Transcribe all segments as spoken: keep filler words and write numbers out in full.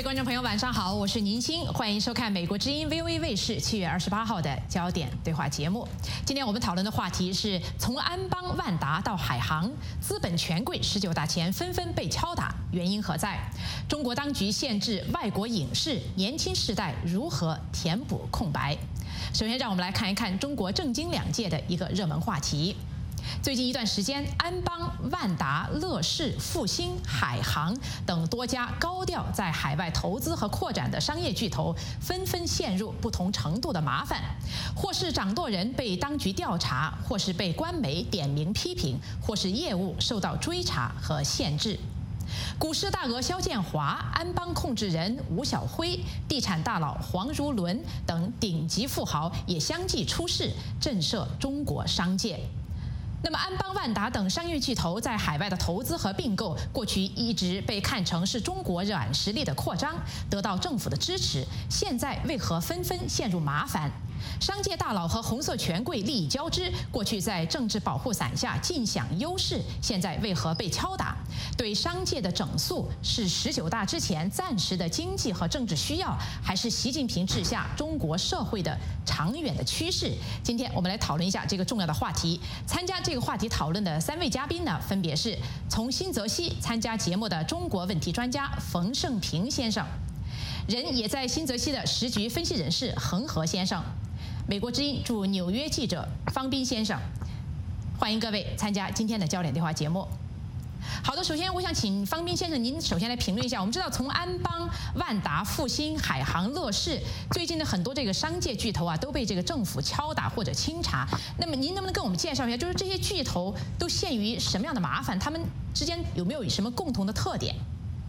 观众朋友，晚上好，我是宁青，欢迎收看美国之音 V O A 卫视七月二十八号的焦点对话节目。今天我们讨论的话题是从安邦、万达到海航，资本权贵十九大前纷纷被敲打，原因何在？中国当局限制外国影视，年轻世代如何填补空白？首先，让我们来看一看中国政经两界的一个热门话题。最近一段时间，安邦、万达、乐视、复兴、海航等多家高调在海外投资和扩展的商业巨头，纷纷陷入不同程度的麻烦，或是掌舵人被当局调查，或是被官媒点名批评，或是业务受到追查和限制。股市大鳄肖建华、安邦控制人吴晓辉、地产大佬黄如伦等顶级富豪也相继出事，震慑中国商界。那么，安邦、万达等商业巨头在海外的投资和并购，过去一直被看成是中国软实力的扩张，得到政府的支持。现在为何纷纷陷入麻烦？商界大佬和红色权贵利益交织，过去在政治保护伞下尽享优势，现在为何被敲打？对商界的整肃是十九大之前暂时的经济和政治需要，还是习近平治下中国社会的长远的趋势？今天我们来讨论一下这个重要的话题。参加这个话题讨论的三位嘉宾呢，分别是从新泽西参加节目的中国问题专家冯胜平先生，人也在新泽西的时局分析人士恒河先生，美国之音驻纽约记者方斌先生。欢迎各位参加今天的焦点对话节目。好的，首先我想请方斌先生，您首先来评论一下。我们知道，从安邦、万达、复兴、海航、乐视，最近的很多这个商界巨头啊，都被这个政府敲打或者清查。那么您能不能跟我们介绍一下，就是这些巨头都陷于什么样的麻烦？他们之间有没有什么共同的特点？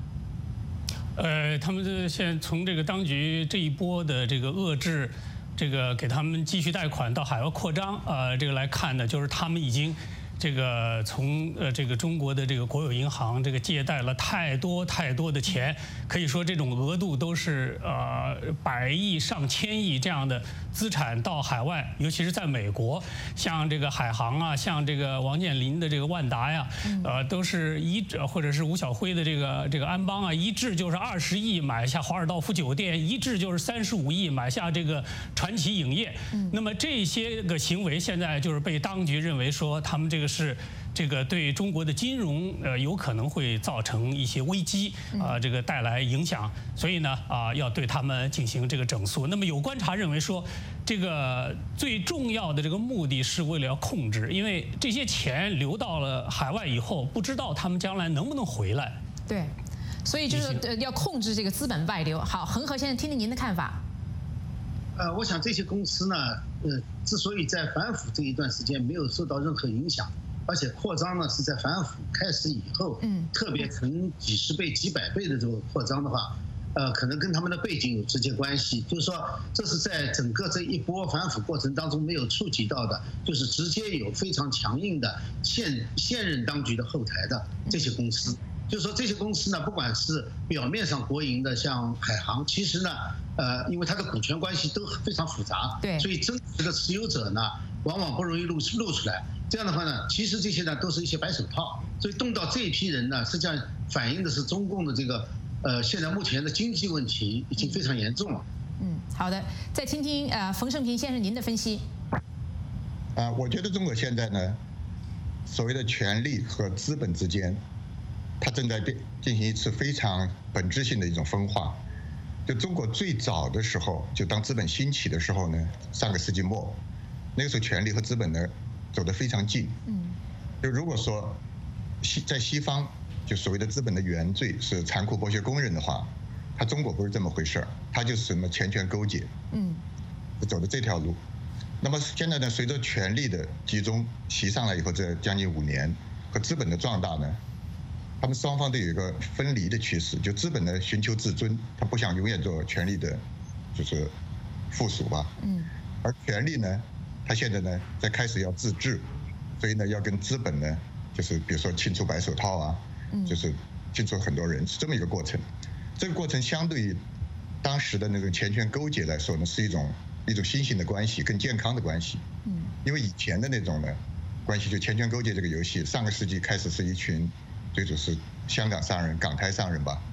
呃，他们这现在从这个当局这一波的这个遏制，这个给他们继续贷款到海外扩张，呃，这个来看呢，就是他们已经。这个从呃这个中国的这个国有银行这个借贷了太多太多的钱，可以说这种额度都是呃百亿上千亿这样的资产到海外，尤其是在美国，像这个海航啊，像这个王健林的这个万达呀，呃都是一或者是吴晓辉的这个这个安邦啊，一掷就是二十亿买下华尔道夫酒店，一掷就是三十五亿买下这个传奇影业。那么这些个行为现在就是被当局认为说他们这个。是这个对中国的金融呃有可能会造成一些危机啊、呃，这个带来影响，所以呢啊、呃、要对他们进行这个整肃。那么有观察认为说，这个最重要的这个目的是为了要控制，因为这些钱流到了海外以后，不知道他们将来能不能回来。 对，所以就是呃要控制这个资本外流。好，恒河先生，听听您的看法。 呃，我想这些公司呢，呃，之所以在反腐这一段时间没有受到任何影响，而且扩张呢是在反腐开始以后，嗯，特别成几十倍、几百倍的这个扩张的话，呃，可能跟他们的背景有直接关系。就是说，这是在整个这一波反腐过程当中没有触及到的，就是直接有非常强硬的现现任当局的后台的这些公司。就是说，这些公司呢，不管是表面上国营的，像海航，其实呢，呃，因为它的股权关系都非常复杂， 对， 所以真实的持有者呢，往往不容易露露出来。这样的话呢，其实这些呢都是一些白手套，所以动到这一批人呢，实际上反映的是中共的这个，呃，现在目前的经济问题已经非常严重了。 嗯，好的，再听听呃冯胜平先生您的分析。 啊，我觉得中国现在呢，所谓的权力和资本之间。它正在进行一次非常本质性的一种分化。就中国最早的时候，就当资本兴起的时候呢，上个世纪末，那个时候权力和资本呢走得非常近。嗯，就如果说西在西方，就所谓的资本的原罪是残酷剥削工人的话，它中国不是这么回事儿，它就是什么钱权勾结。嗯，走的这条路。那么现在呢，随着权力的集中袭上来以后，这将近五年和资本的壮大呢。他们双方都有一个分离的趋势，就资本呢寻求自尊，他不想永远做权力的，就是附属吧。嗯。而权力呢，他现在呢在开始要自治，所以呢要跟资本呢，就是比如说清除白手套啊，就是清除很多人，是这么一个过程。这个过程相对于当时的那种钱权勾结来说呢，是一种一种新型的关系，更健康的关系。嗯。因为以前的那种呢关系，就钱权勾结这个游戏，上个世纪开始是一群。最主是香港商人、港台商人吧，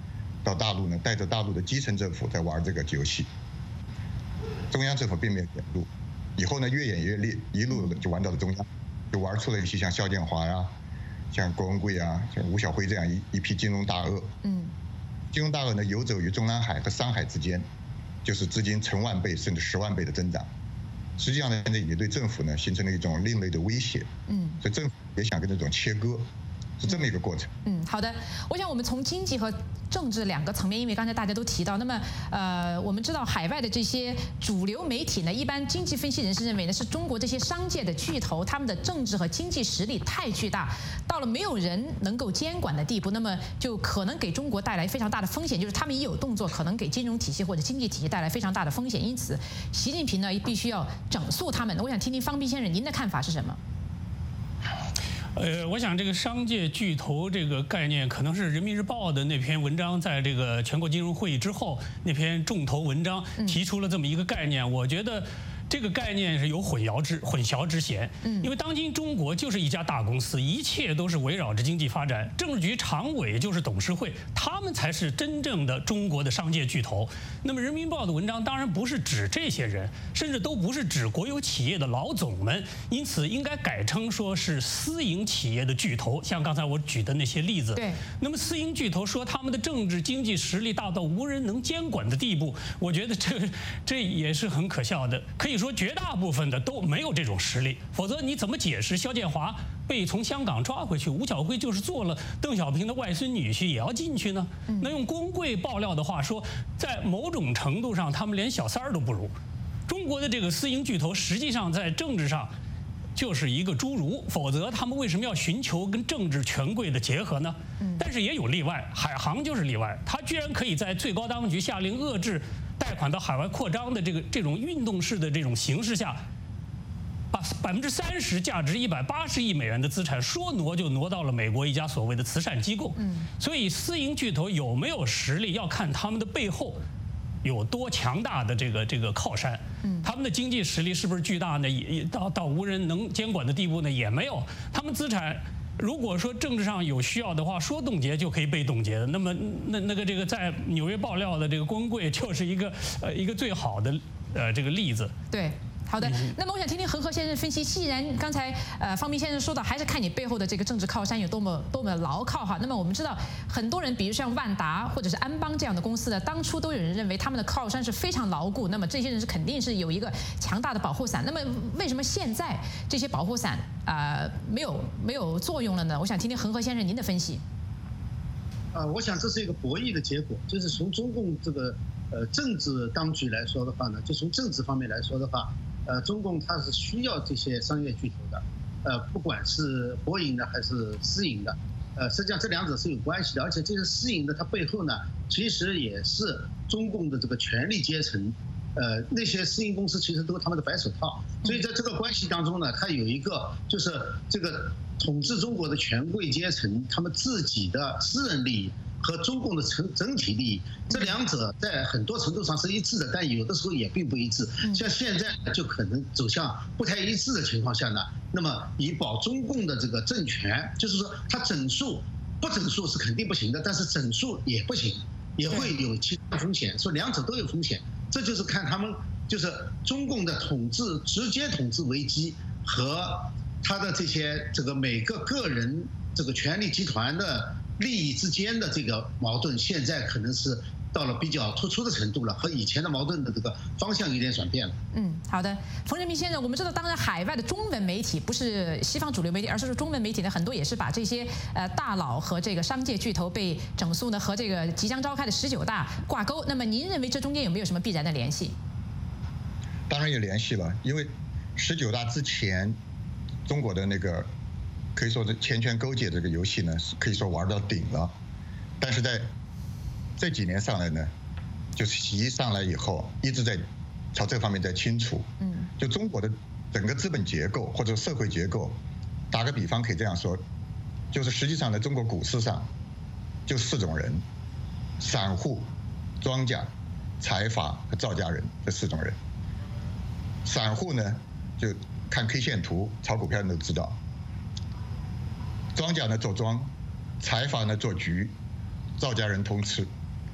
到大陆呢，带着大陆的基层政府在玩这个游戏，中央政府并没有卷入，以后呢越演越烈，一路就玩到了中央，就玩出了一些像肖建华呀、像郭文贵啊、像吴晓辉这样一一批金融大鳄。嗯，金融大鳄呢游走于中南海和上海之间，就是资金成万倍甚至十万倍的增长。实际上呢，也对政府呢形成了一种另类的威胁。嗯，所以政府也想跟这种切割。是这么一个过程。 嗯，好的。我想我们从经济和政治两个层面，因为刚才大家都提到，那么呃，我们知道海外的这些主流媒体呢，一般经济分析人士认为呢，是中国这些商界的巨头，他们的政治和经济实力太巨大，到了没有人能够监管的地步，那么就可能给中国带来非常大的风险，就是他们一有动作，可能给金融体系或者经济体系带来非常大的风险。因此，习近平呢必须要整肃他们。我想听听方斌先生您的看法是什么？ 呃，我想这个商界巨头这个概念，可能是人民日报的那篇文章在这个全国金融会议之后那篇重头文章提出了这么一个概念。我觉得这个概念是有混淆之混淆之嫌。因为当今中国就是一家大公司，一切都是围绕着经济发展，政治局常委就是董事会，他们才是真正的中国的商界巨头。那么人民日报的文章当然不是指这些人，甚至都不是指国有企业的老总们，因此应该改称说是私营企业的巨头，像刚才我举的那些例子。 对。 那么私营巨头说他们的政治经济实力大到无人能监管的地步，我觉得这这也是很可笑的。可以说绝大部分的都没有这种实力，否则你怎么解释肖建华被从香港抓回去，吴晓辉就是做了邓小平的外孙女婿也要进去呢？那用郭文贵爆料的话说，在某种程度上他们连小三儿都不如。中国的这个私营巨头实际上在政治上就是一个侏儒，否则他们为什么要寻求跟政治权贵的结合呢？但是也有例外，海航就是例外，他居然可以在最高当局下令遏制贷款到海外扩张的这个这种运动式的这种形势下，把百分之三十价值一百八十亿美元的资产说挪就挪到了美国一家所谓的慈善机构。所以私营巨头有没有实力，要看他们的背后有多强大的这个这个靠山。他们的经济实力是不是巨大呢？也到到无人能监管的地步呢？也没有。他们资产如果说政治上有需要的话，说冻结就可以被冻结的。那么那那个这个在纽约爆料的这个郭文贵就是一个呃一个最好的呃这个例子。 对。好的，那么我想听听恒河先生分析。既然刚才呃方斌先生说到，还是看你背后的这个政治靠山有多么多么牢靠哈。那么我们知道，很多人，比如像万达或者是安邦这样的公司呢，当初都有人认为他们的靠山是非常牢固，那么这些人是肯定是有一个强大的保护伞。那么为什么现在这些保护伞啊、呃、没有没有作用了呢？我想听听恒河先生您的分析。 啊，我想这是一个博弈的结果，就是从中共这个呃政治当局来说的话呢，就从政治方面来说的话。呃，中共它是需要这些商业巨头的，呃，不管是国营的还是私营的，呃，实际上这两者是有关系的，而且这些私营的它背后呢，其实也是中共的这个权力阶层，呃，那些私营公司其实都是他们的白手套，所以在这个关系当中呢，它有一个就是这个统治中国的权贵阶层他们自己的私人利益。和中共的整整体利益，这两者在很多程度上是一致的，但有的时候也并不一致。像现在就可能走向不太一致的情况下呢，那么以保中共的这个政权，就是说它整肃不整肃是肯定不行的，但是整肃也不行，也会有其他风险，说两者都有风险。这就是看他们就是中共的统治直接统治危机和他的这些这个每个个人这个权力集团的。利益之间的这个矛盾，现在可能是到了比较突出的程度了，和以前的矛盾的这个方向有点转变了。 嗯，好的，冯仁明先生，我们知道，当然海外的中文媒体不是西方主流媒体，而是说中文媒体呢，很多也是把这些呃大佬和这个商界巨头被整肃呢，和这个即将召开的十九大挂钩。那么您认为这中间有没有什么必然的联系？ 当然有联系了，因为十九大之前，中国的那个。可以说是钱权勾结这个游戏呢，可以说玩到顶了。但是在这几年上来呢，就是习上来以后，一直在朝这方面在清除。嗯，就中国的整个资本结构或者社会结构，打个比方可以这样说，就是实际上呢，中国股市上就四种人：散户、庄家、财阀和造家人这四种人。散户呢，就看 K 线图、炒股票你都知道。庄家呢做庄，财阀呢做局，造家人通吃。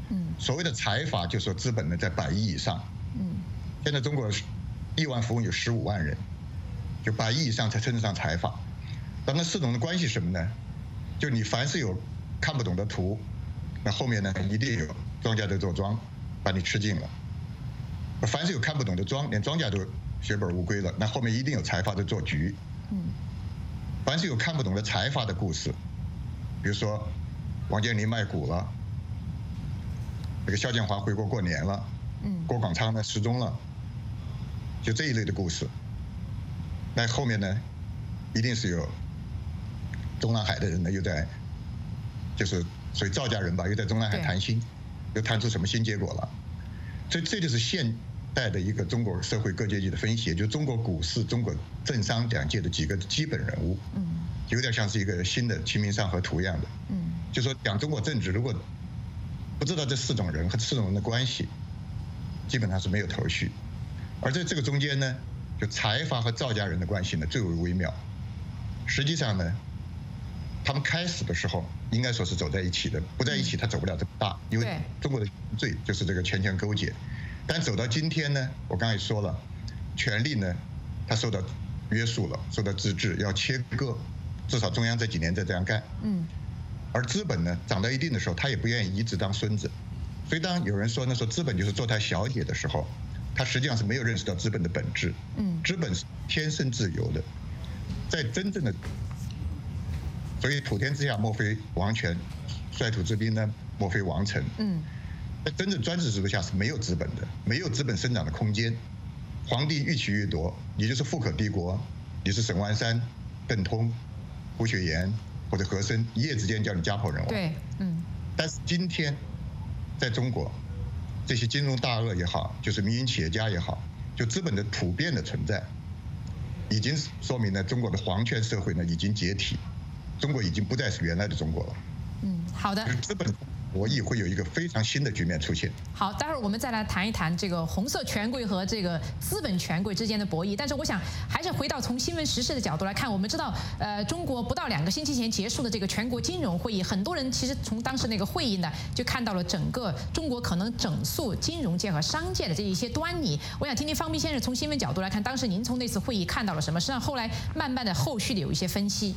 嗯，所谓的财阀就是说资本呢在百亿以上。嗯，现在中国亿万富翁有十五万人，就百亿以上才称得上财阀。但那四种的关系是什么呢？就你凡是有看不懂的图，那后面呢一定有庄家在做庄，把你吃尽了。凡是有看不懂的庄，连庄家都血本无归了，那后面一定有财阀在做局。嗯，凡是有看不懂的财阀的故事，比如说王健林卖股了，这个肖建华回国过年了，嗯，郭广昌呢失踪了，就这一类的故事，那后面呢一定是有中南海的人呢又在，就是所谓赵家人吧，又在中南海谈心，又谈出什么新结果了。所以这就是现代的一个中国社会各阶级的分析，也就是中国股市、中国政商两界的几个基本人物，嗯，有点像是一个新的《清明上河图》一样的，嗯，就说讲中国政治，如果不知道这四种人和四种人的关系，基本上是没有头绪。而在这个中间呢，就财阀和赵家人的关系呢最为微妙。实际上呢，他们开始的时候应该说是走在一起的，不在一起他走不了这么大，因为中国的罪就是这个权权勾结。但走到今天呢，我刚才也说了，权力呢它受到约束了，受到自治，要切割，至少中央这几年在这样干。嗯。而资本呢长到一定的时候，他也不愿意一直当孙子，所以当有人说呢说资本就是坐台小姐的时候，他实际上是没有认识到资本的本质。嗯。资本是天生自由的，在真正的，所以普天之下莫非王权，率土之滨呢莫非王臣。嗯。在真正专制制度下是没有资本的，没有资本生长的空间。皇帝欲取欲夺，你就是富可敌国，你是沈万三、邓通、胡雪岩或者和珅，一夜之间叫你家破人亡。 对，嗯。 但是今天，在中国，这些金融大鳄也好，就是民营企业家也好，就资本的普遍的存在，已经说明了中国的皇权社会呢已经解体，中国已经不再是原来的中国了。 嗯，好的。 资本博弈会有一个非常新的局面出现。 好，待会儿我们再来谈一谈这个红色权贵和这个资本权贵之间的博弈。但是我想还是回到从新闻时事的角度来看，我们知道，呃，中国不到两个星期前结束的这个全国金融会议，很多人其实从当时那个会议呢，就看到了整个中国可能整肃金融界和商界的这一些端倪。我想听听方斌先生从新闻角度来看，当时您从那次会议看到了什么？实际上后来慢慢的后续的有一些分析。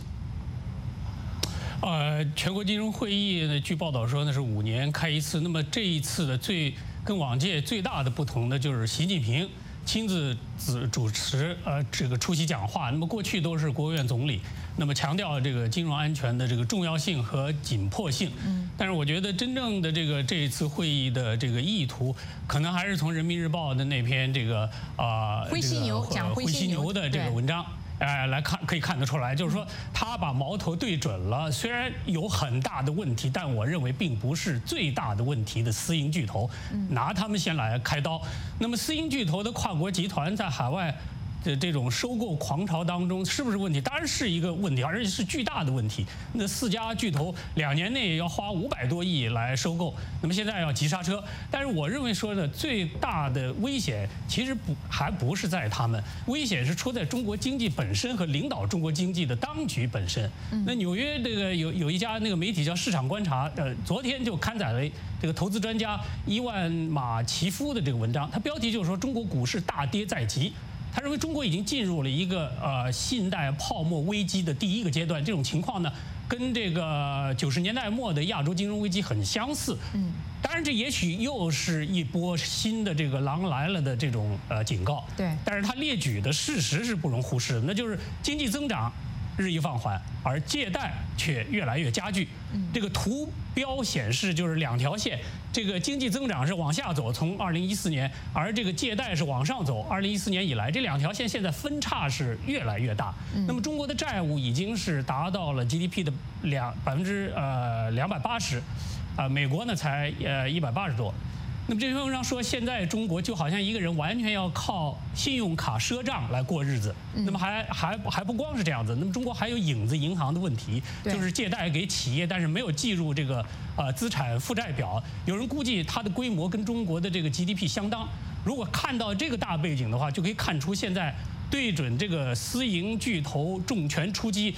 呃，全国金融会议呢，据报道说呢是五年开一次。那么这一次的最跟往届最大的不同呢，就是习近平亲自主主持呃这个出席讲话。那么过去都是国务院总理，那么强调这个金融安全的这个重要性和紧迫性。嗯。但是我觉得真正的这个这一次会议的这个意图，可能还是从人民日报的那篇这个啊、呃、 灰犀牛讲灰犀牛的这个文章。哎，来看可以看得出来，就是说他把矛头对准了，虽然有很大的问题，但我认为并不是最大的问题的私营巨头，拿他们先来开刀。那么私营巨头的跨国集团在海外的这种收购狂潮当中，是不是问题？当然是一个问题，而且是巨大的问题。那四家巨头两年内要花五百多亿来收购，那么现在要急刹车。但是我认为说呢，最大的危险其实不还不是在他们，危险是出在中国经济本身和领导中国经济的当局本身。那纽约这个有有一家那个媒体叫市场观察，呃，昨天就刊载了这个投资专家伊万马奇夫的这个文章，他标题就是说中国股市大跌在即。他认为中国已经进入了一个呃信贷泡沫危机的第一个阶段，这种情况呢，跟这个九十年代末的亚洲金融危机很相似。嗯，当然这也许又是一波新的这个狼来了的这种呃警告。 对， 但是他列举的事实是不容忽视的，那就是经济增长日益放缓，而借贷却越来越加剧。这个图标显示就是两条线，这个经济增长是往下走，从二零一四年，而这个借贷是往上走。二零一四年以来，这两条线现在分差是越来越大。那么中国的债务已经是达到了 G D P 的两百分之呃两百八十，啊，美国呢才呃一百八十多。那么这篇文章说，现在中国就好像一个人完全要靠信用卡赊账来过日子。那么还还还不光是这样子，那么中国还有影子银行的问题，就是借贷给企业，但是没有计入这个呃资产负债表。有人估计它的规模跟中国的这个 G D P 相当。如果看到这个大背景的话，就可以看出现在对准这个私营巨头重拳出击。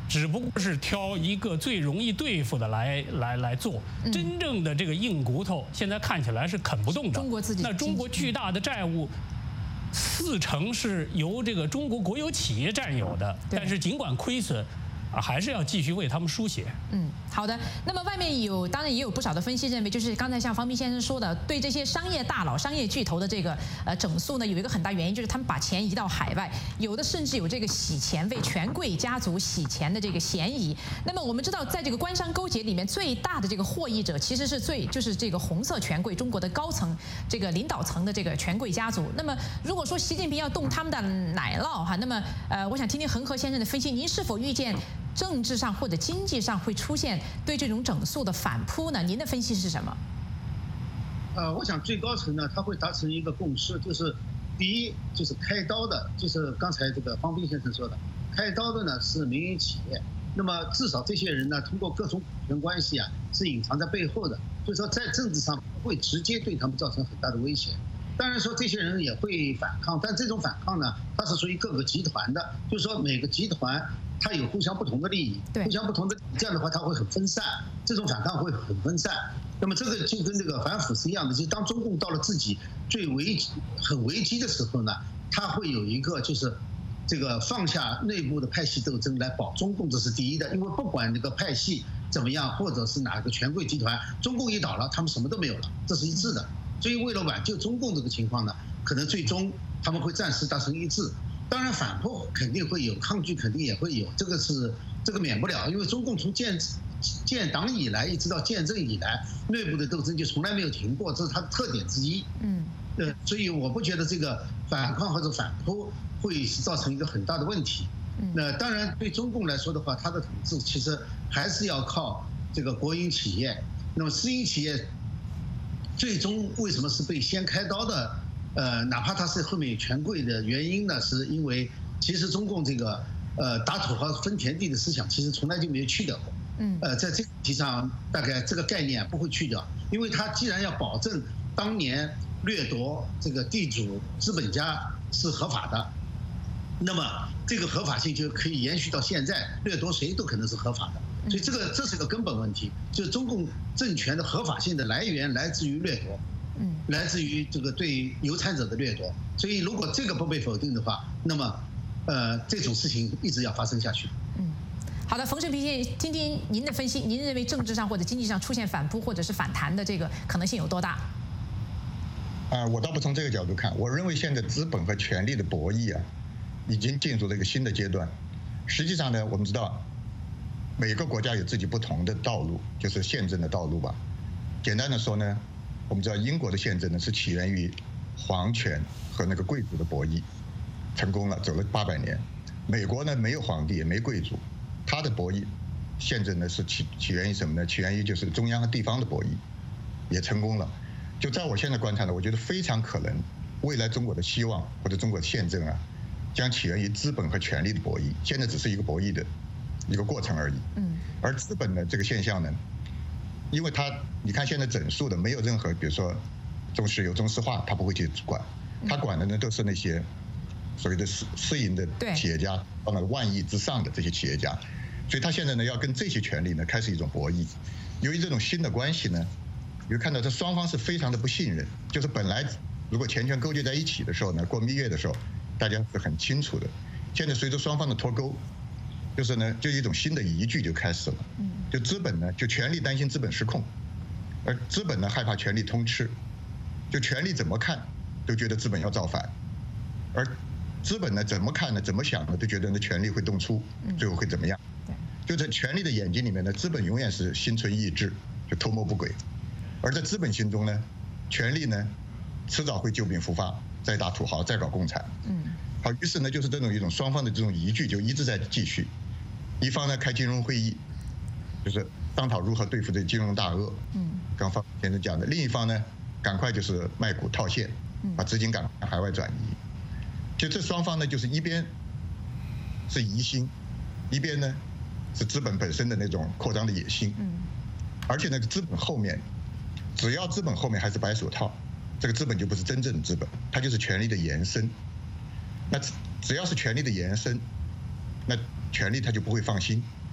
只不过是挑一个最容易对付的来来来做，真正的这个硬骨头现在看起来是啃不动的。 中国自己那中国巨大的债务，四成是由这个中国国有企业占有的，但是尽管亏损，啊，还是要继续为他们输血。 嗯，好的。那么外面有，当然也有不少的分析认为，就是刚才像方斌先生说的，对这些商业大佬、商业巨头的这个呃整肃呢，有一个很大原因就是他们把钱移到海外，有的甚至有这个洗钱、为权贵家族洗钱的这个嫌疑。那么我们知道，在这个官商勾结里面，最大的这个获益者其实是最就是这个红色权贵，中国的高层这个领导层的这个权贵家族。那么如果说习近平要动他们的奶酪哈，那么呃，我想听听恒河先生的分析，您是否预见政治上或者经济上会出现对这种整肃的反扑呢？您的分析是什么？ 呃，我想最高层呢，他会达成一个共识，就是第一就是开刀的，就是刚才这个方斌先生说的，开刀的呢是民营企业，那么至少这些人呢，通过各种股权关系啊，是隐藏在背后的，就是说在政治上不会直接对他们造成很大的威胁。当然说这些人也会反抗，但这种反抗呢，它是属于各个集团的，就是说每个集团它有互相不同的利益，互相不同的，这样的话它会很分散，这种反抗会很分散。那么这个就跟这个反腐是一样的，就是当中共到了自己最危很危机的时候呢，它会有一个就是这个放下内部的派系斗争来保中共，这是第一的，因为不管这个派系怎么样，或者是哪个权贵集团，中共一倒了，他们什么都没有了，这是一致的。所以为了挽救中共这个情况呢，可能最终他们会暂时达成一致。当然反扑肯定会有，抗拒肯定也会有，这个是这个免不了，因为中共从建建党以来一直到建政以来，内部的斗争就从来没有停过，这是它的特点之一。嗯，呃，所以我不觉得这个反抗或者反扑会造成一个很大的问题。那当然对中共来说的话，它的统治其实还是要靠这个国营企业，那么私营企业最终为什么是被先开刀的？呃，哪怕它是后面有权贵的原因呢，是因为其实中共这个呃打土豪分田地的思想，其实从来就没有去掉过。嗯。呃，在这个问题上，大概这个概念不会去掉，因为它既然要保证当年掠夺这个地主资本家是合法的，那么这个合法性就可以延续到现在，掠夺谁都可能是合法的。所以这个这是个根本问题，就是中共政权的合法性的来源来自于掠夺，嗯，来自于这个对有产者的掠夺。所以如果这个不被否定的话，那么，呃，这种事情一直要发生下去。 嗯，好的，冯胜平先生，听听您的分析，您认为政治上或者经济上出现反扑或者是反弹的这个可能性有多大？ 啊，我倒不从这个角度看，我认为现在资本和权力的博弈啊，已经进入了一个新的阶段。实际上呢，我们知道。每个国家有自己不同的道路，就是宪政的道路吧。简单的说呢，我们知道英国的宪政呢是起源于皇权和那个贵族的博弈，成功了，走了八百年。美国呢没有皇帝也没贵族，它的博弈宪政呢是起起源于什么呢？起源于就是中央和地方的博弈，也成功了。就在我现在观察呢，我觉得非常可能，未来中国的希望或者中国的宪政啊，将起源于资本和权力的博弈。现在只是一个博弈的一个过程而已。嗯，而资本的这个现象呢，因为它，你看现在整数的没有任何，比如说中石油、中石化，它不会去管，它管的呢都是那些所谓的私私营的企业家，到了万亿之上的这些企业家，所以它现在呢要跟这些权利呢开始一种博弈。由于这种新的关系呢，你会看到这双方是非常的不信任，就是本来如果钱权勾结在一起的时候呢，过蜜月的时候，大家是很清楚的，现在随着双方的脱钩。就是呢，就一种新的疑惧就开始了。就资本呢，就权力担心资本失控，而资本呢害怕权力通吃，就权力怎么看都觉得资本要造反，而资本呢怎么看呢，怎么想呢，都觉得呢权力会动粗，最后会怎么样？就在权力的眼睛里面呢，资本永远是心存异志，就图谋不轨；而在资本心中呢，权力呢迟早会旧病复发，再打土豪，再搞共产。嗯。好，于是呢，就是这种一种双方的这种疑惧就一直在继续。一方呢开金融会议，就是商讨如何对付这金融大鳄。嗯。刚方先生讲的，另一方呢，赶快就是卖股套现，把资金赶快海外转移。就这双方呢，就是一边是疑心，一边呢是资本本身的那种扩张的野心。嗯。而且那个资本后面，只要资本后面还是白手套，这个资本就不是真正的资本，它就是权力的延伸。那只要是权力的延伸，那权力他就不会放心，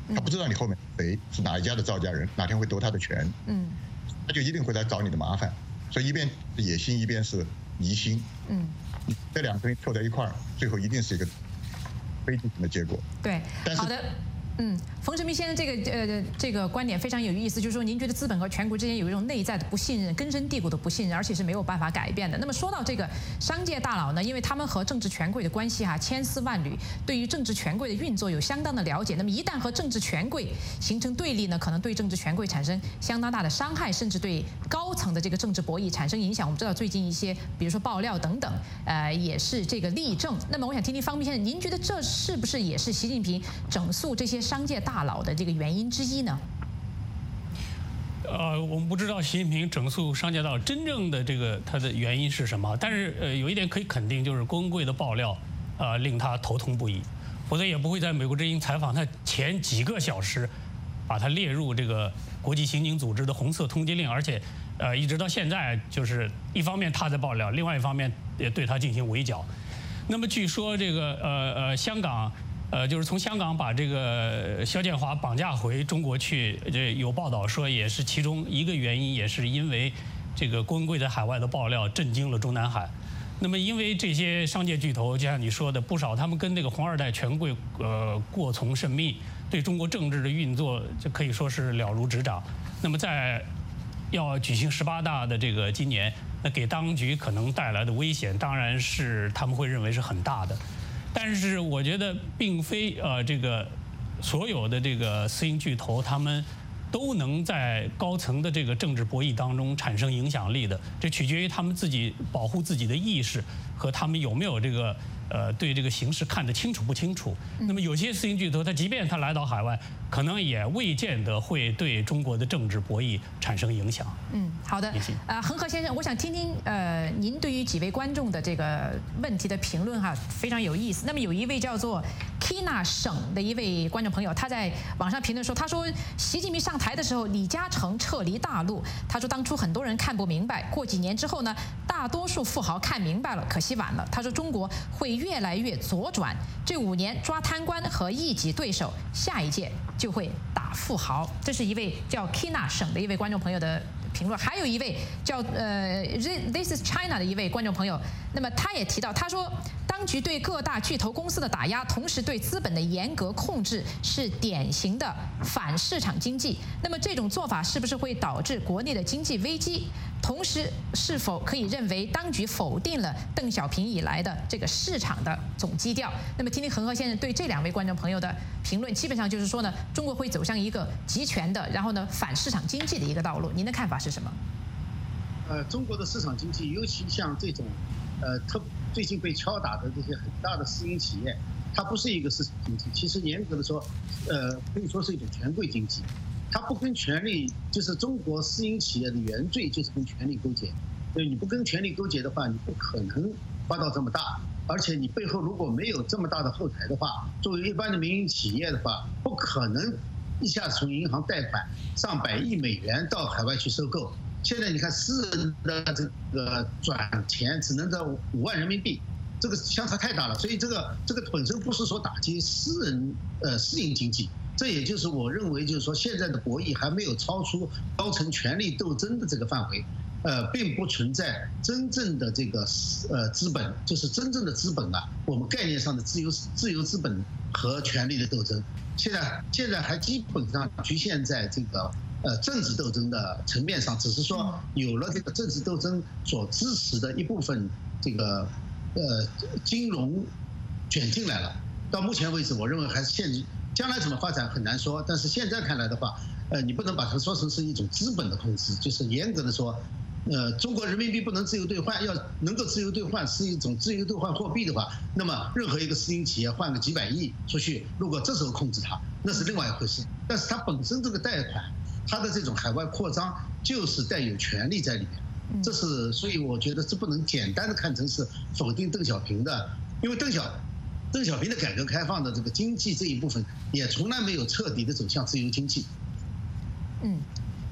他不知道你后面谁是哪一家的造假人，哪天会夺他的权，嗯，他就一定会来找你的麻烦。所以一边是野心，一边是疑心，嗯，这两个东西凑在一块儿，最后一定是一个悲剧性的结果。 对，好的。嗯，冯成明先生这个呃这个观点非常有意思，就是说您觉得资本和权贵之间有一种内在的不信任，根深蒂固的不信任，而且是没有办法改变的。那么说到这个商界大佬呢，因为他们和政治权贵的关系哈、啊、千丝万缕，对于政治权贵的运作有相当的了解。那么一旦和政治权贵形成对立呢，可能对政治权贵产生相当大的伤害，甚至对高层的这个政治博弈产生影响。我们知道最近一些比如说爆料等等，呃也是这个例证。那么我想听听方斌先生，您觉得这是不是也是习近平整肃这些商界大佬的这个原因之一呢？ 呃，我们不知道习近平整肃商界大佬真正的这个他的原因是什么，但是呃有一点可以肯定，就是郭文贵的爆料，呃令他头痛不已，否则也不会在美国之音采访他前几个小时，把他列入这个国际刑警组织的红色通缉令，而且呃一直到现在，就是一方面他在爆料，另外一方面也对他进行围剿。那么据说这个呃呃香港。呃，就是从香港把这个肖建华绑架回中国去，这有报道说也是其中一个原因，也是因为这个郭文贵在海外的爆料震惊了中南海。那么因为这些商界巨头，就像你说的，不少他们跟那个红二代权贵呃过从甚密，对中国政治的运作就可以说是了如指掌。那么在要举行十八大的这个今年，那给当局可能带来的危险，当然是他们会认为是很大的。但是我觉得并非呃这个所有的这个私营巨头他们都能在高层的这个政治博弈当中产生影响力的，这取决于他们自己保护自己的意识和他们有没有这个呃对这个形势看得清楚不清楚。那么有些私营巨头，他即便他来到海外，可能也未见得会对中国的政治博弈产生影响。 嗯，好的。呃，恒河先生，我想听听呃您对于几位观众的这个问题的评论哈，非常有意思。那么有一位叫做 Kina 省的一位观众朋友，他在网上评论说，他说习近平上台的时候，李嘉诚撤离大陆，他说当初很多人看不明白，过几年之后呢，大多数富豪看明白了，可惜晚了。他说中国会越来越左转，这五年抓贪官和异己对手，下一届就会打富豪。这是一位叫 Kina 省的一位观众朋友的评论。还有一位叫呃 This is China 的一位观众朋友，那么他也提到，他说当局对各大巨头公司的打压，同时对资本的严格控制，是典型的反市场经济。那么这种做法是不是会导致国内的经济危机？同时，是否可以认为当局否定了邓小平以来的这个市场的总基调？那么听听恒河先生对这两位观众朋友的评论，基本上就是说呢，中国会走向一个集权的，然后呢反市场经济的一个道路。您的看法是什么？ 呃，中国的市场经济，尤其像这种呃特最近被敲打的这些很大的私营企业，它不是一个市场经济，其实严格的说，呃，可以说是一种权贵经济。它不跟权力，就是中国私营企业的原罪就是跟权力勾结。所以你不跟权力勾结的话，你不可能发到这么大。而且你背后如果没有这么大的后台的话，作为一般的民营企业的话，不可能一下子从银行贷款上百亿美元到海外去收购。现在你看私人的这个转钱只能在五万人民币，这个相差太大了。所以这个这个本身不是说打击私人呃私营经济。这也就是我认为，就是说现在的博弈还没有超出高层权力斗争的这个范围，呃，并不存在真正的这个呃资本，就是真正的资本啊，我们概念上的自由自由资本和权力的斗争，现在现在还基本上局限在这个呃政治斗争的层面上，只是说有了这个政治斗争所支持的一部分这个呃金融卷进来了。到目前为止，我认为还是限制。将来怎么发展很难说，但是现在看来的话，呃，你不能把它说成是一种资本的控制，就是严格的说，呃，中国人民币不能自由兑换，要能够自由兑换是一种自由兑换货币的话，那么任何一个私营企业换个几百亿出去，如果这时候控制它，那是另外一回事。但是它本身这个贷款，它的这种海外扩张就是带有权力在里面，这是所以我觉得这不能简单的看成是否定邓小平的，因为邓小。邓小平的改革开放的这个经济这一部分，也从来没有彻底的走向自由经济。 嗯，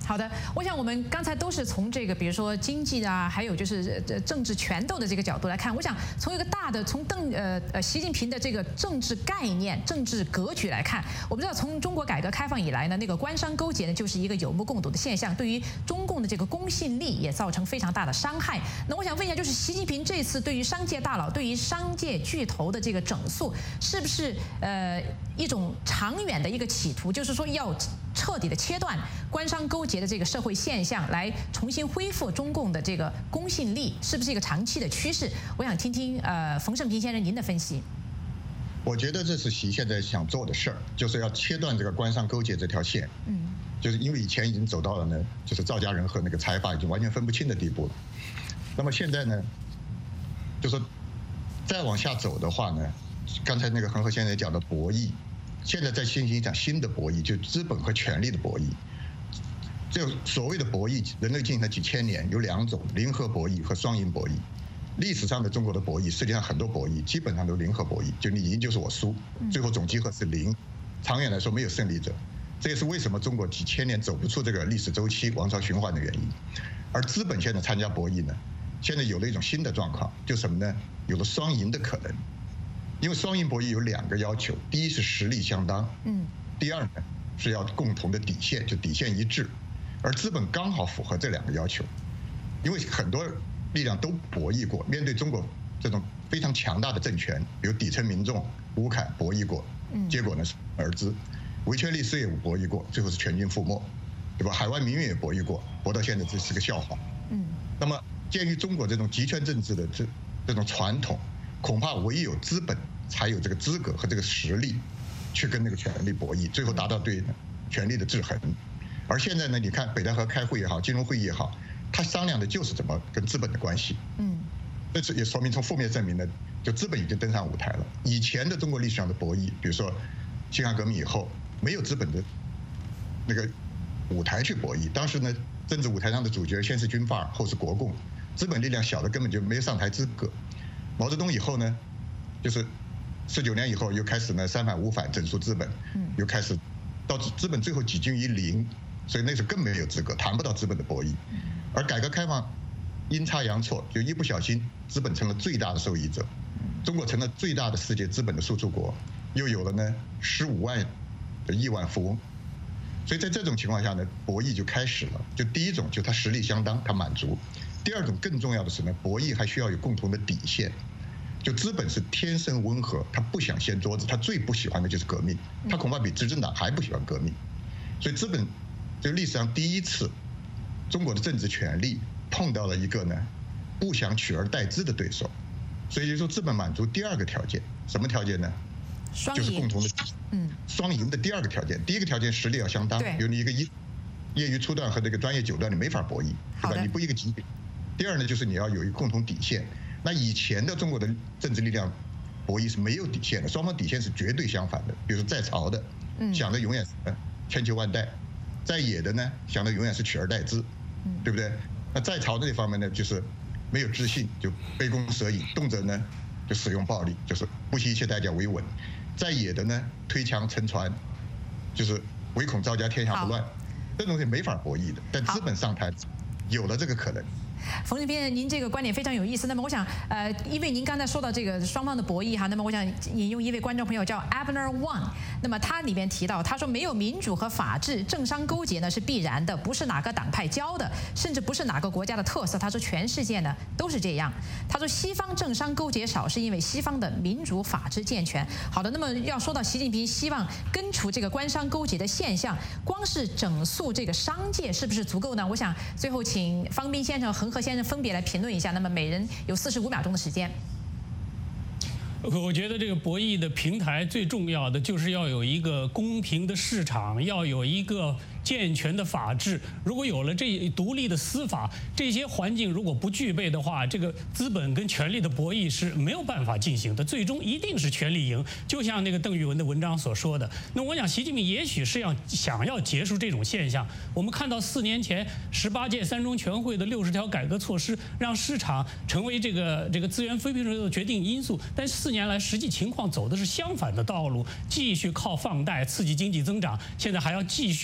好的，我想我们刚才都是从这个，比如说经济啊，还有就是呃政治权斗的这个角度来看。我想从一个大的，从邓呃呃习近平的这个政治概念、政治格局来看，我们知道从中国改革开放以来呢，那个官商勾结呢就是一个有目共睹的现象，对于中共的这个公信力也造成非常大的伤害。那我想问一下，就是习近平这次对于商界大佬、对于商界巨头的这个整肃，是不是呃一种长远的一个企图，就是说要彻底的切断官商勾结的这个社会现象，来重新恢复中共的这个公信力，是不是一个长期的趋势？我想听听呃冯胜平先生您的分析。 我觉得这是习现在想做的事儿，就是要切断这个官商勾结这条线。嗯，就是因为以前已经走到了呢，就是赵家人和那个财阀已经完全分不清的地步了。那么现在呢，就是再往下走的话呢，刚才那个恒河先生也讲的博弈，现在在进行一场新的博弈，就资本和权力的博弈。这所谓的博弈，人类进行了几千年，有两种：零和博弈和双赢博弈。历史上的中国的博弈，世界上很多博弈基本上都零和博弈，就你赢就是我输，最后总积分是零，长远来说没有胜利者。这也是为什么中国几千年走不出这个历史周期、王朝循环的原因。而资本现在参加博弈呢，现在有了一种新的状况，就什么呢？有了双赢的可能。因为双赢博弈有两个要求：第一是实力相当，嗯；第二呢是要共同的底线，就底线一致。而资本刚好符合这两个要求，因为很多力量都博弈过，面对中国这种非常强大的政权，比如底层民众吴凯博弈过，结果呢是而知；维权律师也博弈过，最后是全军覆没，对吧？海外民运也博弈过，博到现在这是个笑话。嗯。那么鉴于中国这种集权政治的这这种传统，恐怕唯有资本才有这个资格和这个实力，去跟那个权力博弈，最后达到对权力的制衡。而现在呢，你看北戴河开会也好，金融会议也好，他商量的就是怎么跟资本的关系。嗯，这是也说明从负面证明呢，就资本已经登上舞台了。以前的中国历史上的博弈，比如说辛亥革命以后，没有资本的那个舞台去博弈。当时呢，政治舞台上的主角先是军阀，后是国共，资本力量小的根本就没有上台资格。毛泽东以后呢，就是十九年以后又开始呢三反五反整肃资本，又开始到资本最后几近于零。所以那时候更没有资格，谈不到资本的博弈。而改革开放阴差阳错，就一不小心，资本成了最大的受益者，中国成了最大的世界资本的输出国，又有了呢十五万的亿万富翁。所以在这种情况下呢，博弈就开始了。就第一种，就它实力相当，它满足；第二种更重要的是呢，博弈还需要有共同的底线。就资本是天生温和，他不想掀桌子，他最不喜欢的就是革命，他恐怕比执政党还不喜欢革命。所以资本。就历史上第一次，中国的政治权力碰到了一个呢不想取而代之的对手，所以就说资本满足第二个条件，什么条件呢？就是共同的，嗯，双赢的第二个条件。第一个条件实力要相当，比如你一个业业余初段和这个专业九段你没法博弈，对吧？你不一个级别。第二呢，就是你要有一个共同底线。那以前的中国的政治力量博弈是没有底线的，双方底线是绝对相反的。比如说在朝的，想的永远是千秋万代。在野的呢，想的永远是取而代之，对不对？那在朝的那方面呢，就是没有知性，就杯弓蛇影，动辄呢就使用暴力，就是不惜一切代价维稳。在野的呢，推墙沉船，就是唯恐赵家天下不乱，这东西没法博弈的。但资本上台，有了这个可能。 冯胜平，您这个观点非常有意思。那么我想，呃，因为您刚才说到这个双方的博弈哈，那么我想引用一位观众朋友叫 Abner One， 那么他里面提到，他说没有民主和法治，政商勾结呢是必然的，不是哪个党派教的，甚至不是哪个国家的特色。他说全世界呢都是这样。他说西方政商勾结少，是因为西方的民主法治健全。好的，那么要说到习近平希望根除这个官商勾结的现象，光是整肃这个商界是不是足够呢？我想最后请方斌先生、恒河先生分别来评论一下。那么每人有四十五秒钟的时间。 我觉得这个博弈的平台最重要的就是要有一个公平的市场，要有一个健全的法治。如果有了这独立的司法，这些环境如果不具备的话，这个资本跟权力的博弈是没有办法进行的，最终一定是权力赢。就像那个邓玉文的文章所说的，那我想习近平也许是要想要结束这种现象。我们看到四年前十八届三中全会的六十条改革措施，让市场成为这个这个资源分配的决定因素，但四年来实际情况走的是相反的道路，继续靠放贷刺激经济增长，现在还要继续的做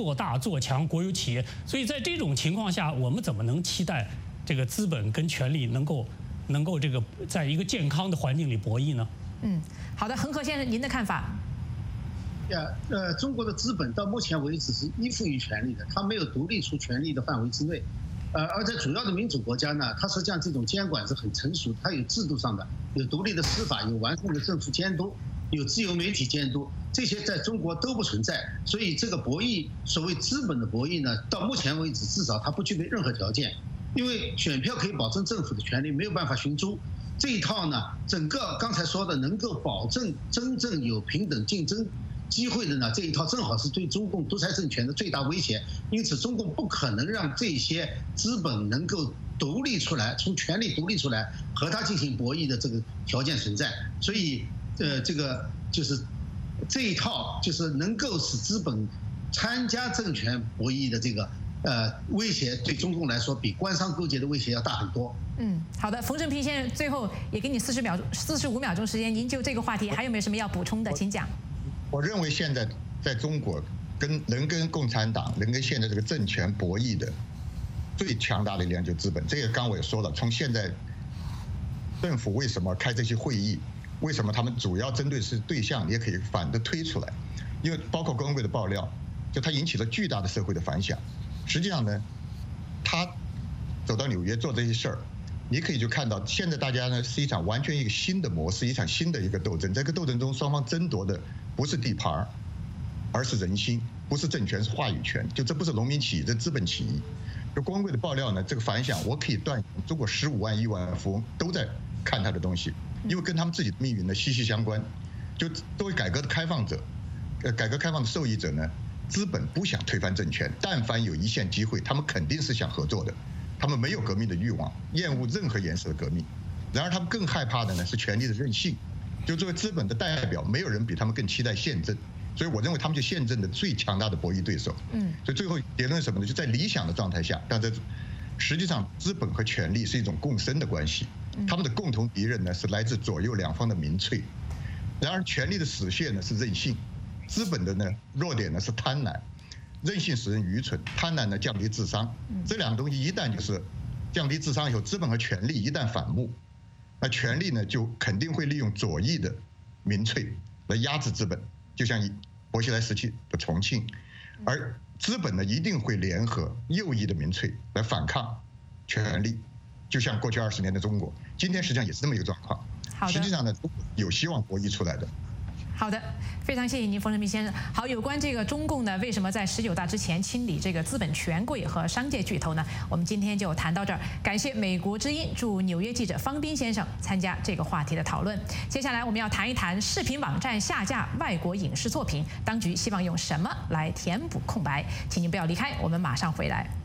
做大做强国有企业。所以在这种情况下，我们怎么能期待这个资本跟权力能够能够这个在一个健康的环境里博弈呢？ 嗯，好的，恒河先生，您的看法？ 呀，呃，中国的资本到目前为止是依附于权力的，它没有独立出权力的范围之内。呃，而在主要的民主国家呢，它实际上这种监管是很成熟，它有制度上的，有独立的司法，有完善的政府监督，有自由媒体监督，这些在中国都不存在。所以这个博弈，所谓资本的博弈呢，到目前为止至少它不具备任何条件，因为选票可以保证政府的权利，没有办法寻租。这一套呢，整个刚才说的能够保证真正有平等竞争机会的呢，这一套正好是对中共独裁政权的最大威胁。因此，中共不可能让这些资本能够独立出来，从权力独立出来和它进行博弈的这个条件存在。所以，呃，这个就是这一套就是能够使资本参加政权博弈的这个呃威胁，对中共来说比官商勾结的威胁要大很多。 嗯，好的，冯正平先生，最后也给你四十秒、四十五秒钟时间，您就这个话题还有没有什么要补充的，请讲。 我认为现在在中国，跟能跟共产党、能跟现在这个政权博弈的最强大的力量就是资本。这个刚我也说了，从现在政府为什么开这些会议，为什么他们主要针对是对象，也可以反的推出来，因为包括工会的爆料，就它引起了巨大的社会的反响。实际上呢，他走到纽约做这些事儿，你可以就看到，现在大家呢是一场完全一个新的模式，一场新的一个斗争。在这个斗争中，双方争夺的不是地盘，而是人心；不是政权，是话语权。就这不是农民起义，这资本起义。就光辉的爆料呢，这个反响，我可以断言，中国十五万亿万富翁都在看他的东西，因为跟他们自己的命运呢息息相关。就作为改革的开放者，呃，改革开放的受益者呢，资本不想推翻政权，但凡有一线机会，他们肯定是想合作的。他们没有革命的欲望，厌恶任何颜色的革命。然而，他们更害怕的呢是权力的任性。就作为资本的代表，没有人比他们更期待宪政。所以，我认为他们就宪政的最强大的博弈对手。嗯。所以最后结论是什么呢？就在理想的状态下，但是实际上资本和权力是一种共生的关系。他们的共同敌人呢是来自左右两方的民粹。然而，权力的死穴呢是任性，资本的呢弱点呢是贪婪。任性使人愚蠢，贪婪呢降低智商。这两个东西一旦就是降低智商以后，资本和权力一旦反目，那权力呢就肯定会利用左翼的民粹来压制资本，就像薄熙来时期的重庆，而资本呢一定会联合右翼的民粹来反抗权力，就像过去二十年的中国，今天实际上也是这么一个状况。实际上呢，有希望博弈出来的。 好的，非常谢谢您，冯正平先生。好，有关这个中共呢，为什么在十九大之前清理这个资本权贵和商界巨头呢？我们今天就谈到这儿。感谢美国之音驻纽约记者方斌先生参加这个话题的讨论。接下来我们要谈一谈视频网站下架外国影视作品，当局希望用什么来填补空白？请您不要离开，我们马上回来。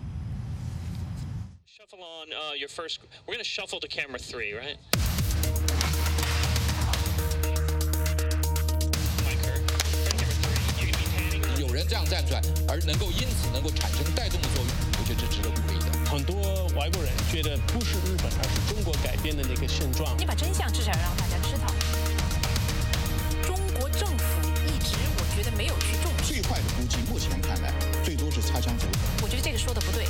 Shuffle on uh, your first. We're going to shuffle to camera three, right? 有人这样站出来，而能够因此能够产生带动的作用，我觉得这值得鼓励的。 很多外国人觉得不是日本，而是中国改变的那个现状。 你把真相至少让大家知道。中国政府一直，我觉得没有去重视。 最坏的估计，目前看来，最多是擦枪走火。 我觉得这个说的不对。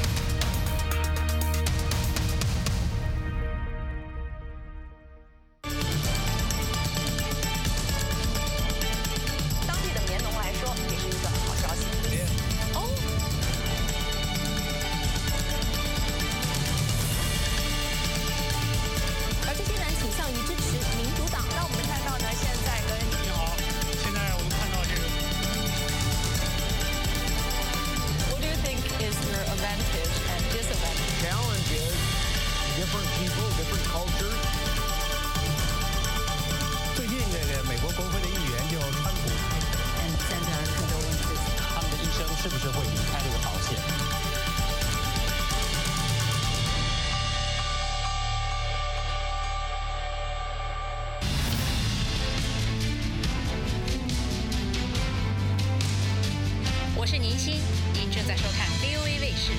我是宁欣，您正在收看 V O A 卫视。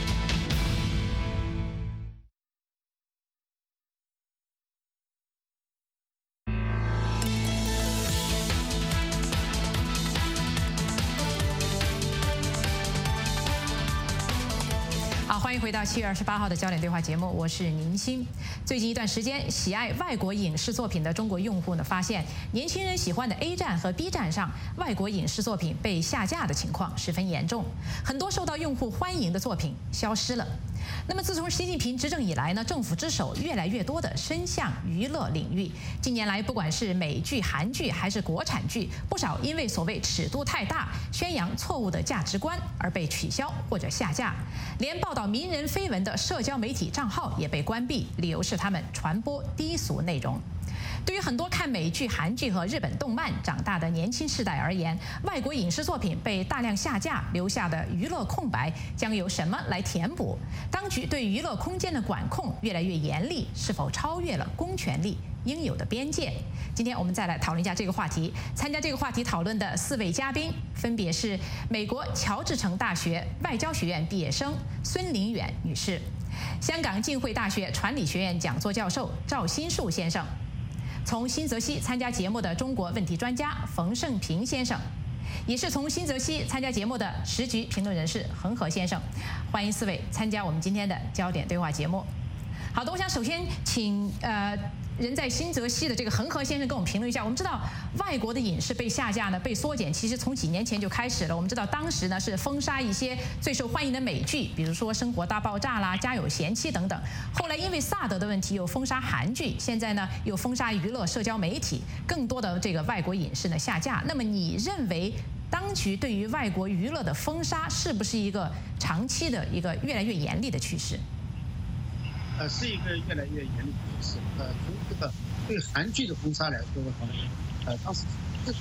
好，欢迎回到七月二十八号的焦点对话节目，我是宁鑫。最近一段时间，喜爱外国影视作品的中国用户呢，发现年轻人喜欢的 A 站和 B 站上外国影视作品被下架的情况十分严重，很多受到用户欢迎的作品消失了。那么，自从习近平执政以来呢，政府之手越来越多的伸向娱乐领域。近年来，不管是美剧、韩剧还是国产剧，不少因为所谓尺度太大、宣扬错误的价值观而被取消或者下架，连报道名人绯闻的社交媒体账号也被关闭，理由是他们传播低俗内容。对于很多看美剧、韩剧和日本动漫长大的年轻世代而言，外国影视作品被大量下架，留下的娱乐空白将由什么来填补？当局对娱乐空间的管控越来越严厉，是否超越了公权力应有的边界？今天我们再来讨论一下这个话题。参加这个话题讨论的四位嘉宾分别是美国乔治城大学外交学院毕业生孙林远女士，香港浸会大学传理学院讲座教授赵新树先生，从新泽西参加节目的中国问题专家冯胜平先生，也是从新泽西参加节目的时局评论人士恒河先生。欢迎四位参加我们今天的焦点对话节目。好的，我想首先请呃人在新泽西的这个恒河先生跟我们评论一下。我们知道外国的影视被下架呢、被缩减，其实从几年前就开始了。我们知道当时呢是封杀一些最受欢迎的美剧，比如说《生活大爆炸》啦、《家有贤妻》等等。后来因为萨德的问题又封杀韩剧，现在呢又封杀娱乐社交媒体，更多的这个外国影视呢下架。那么你认为当局对于外国娱乐的封杀是不是一个长期的一个越来越严厉的趋势？ 呃，是一个越来越严厉的趋势。呃，从这个对韩剧的封杀来说的话，呃，当时这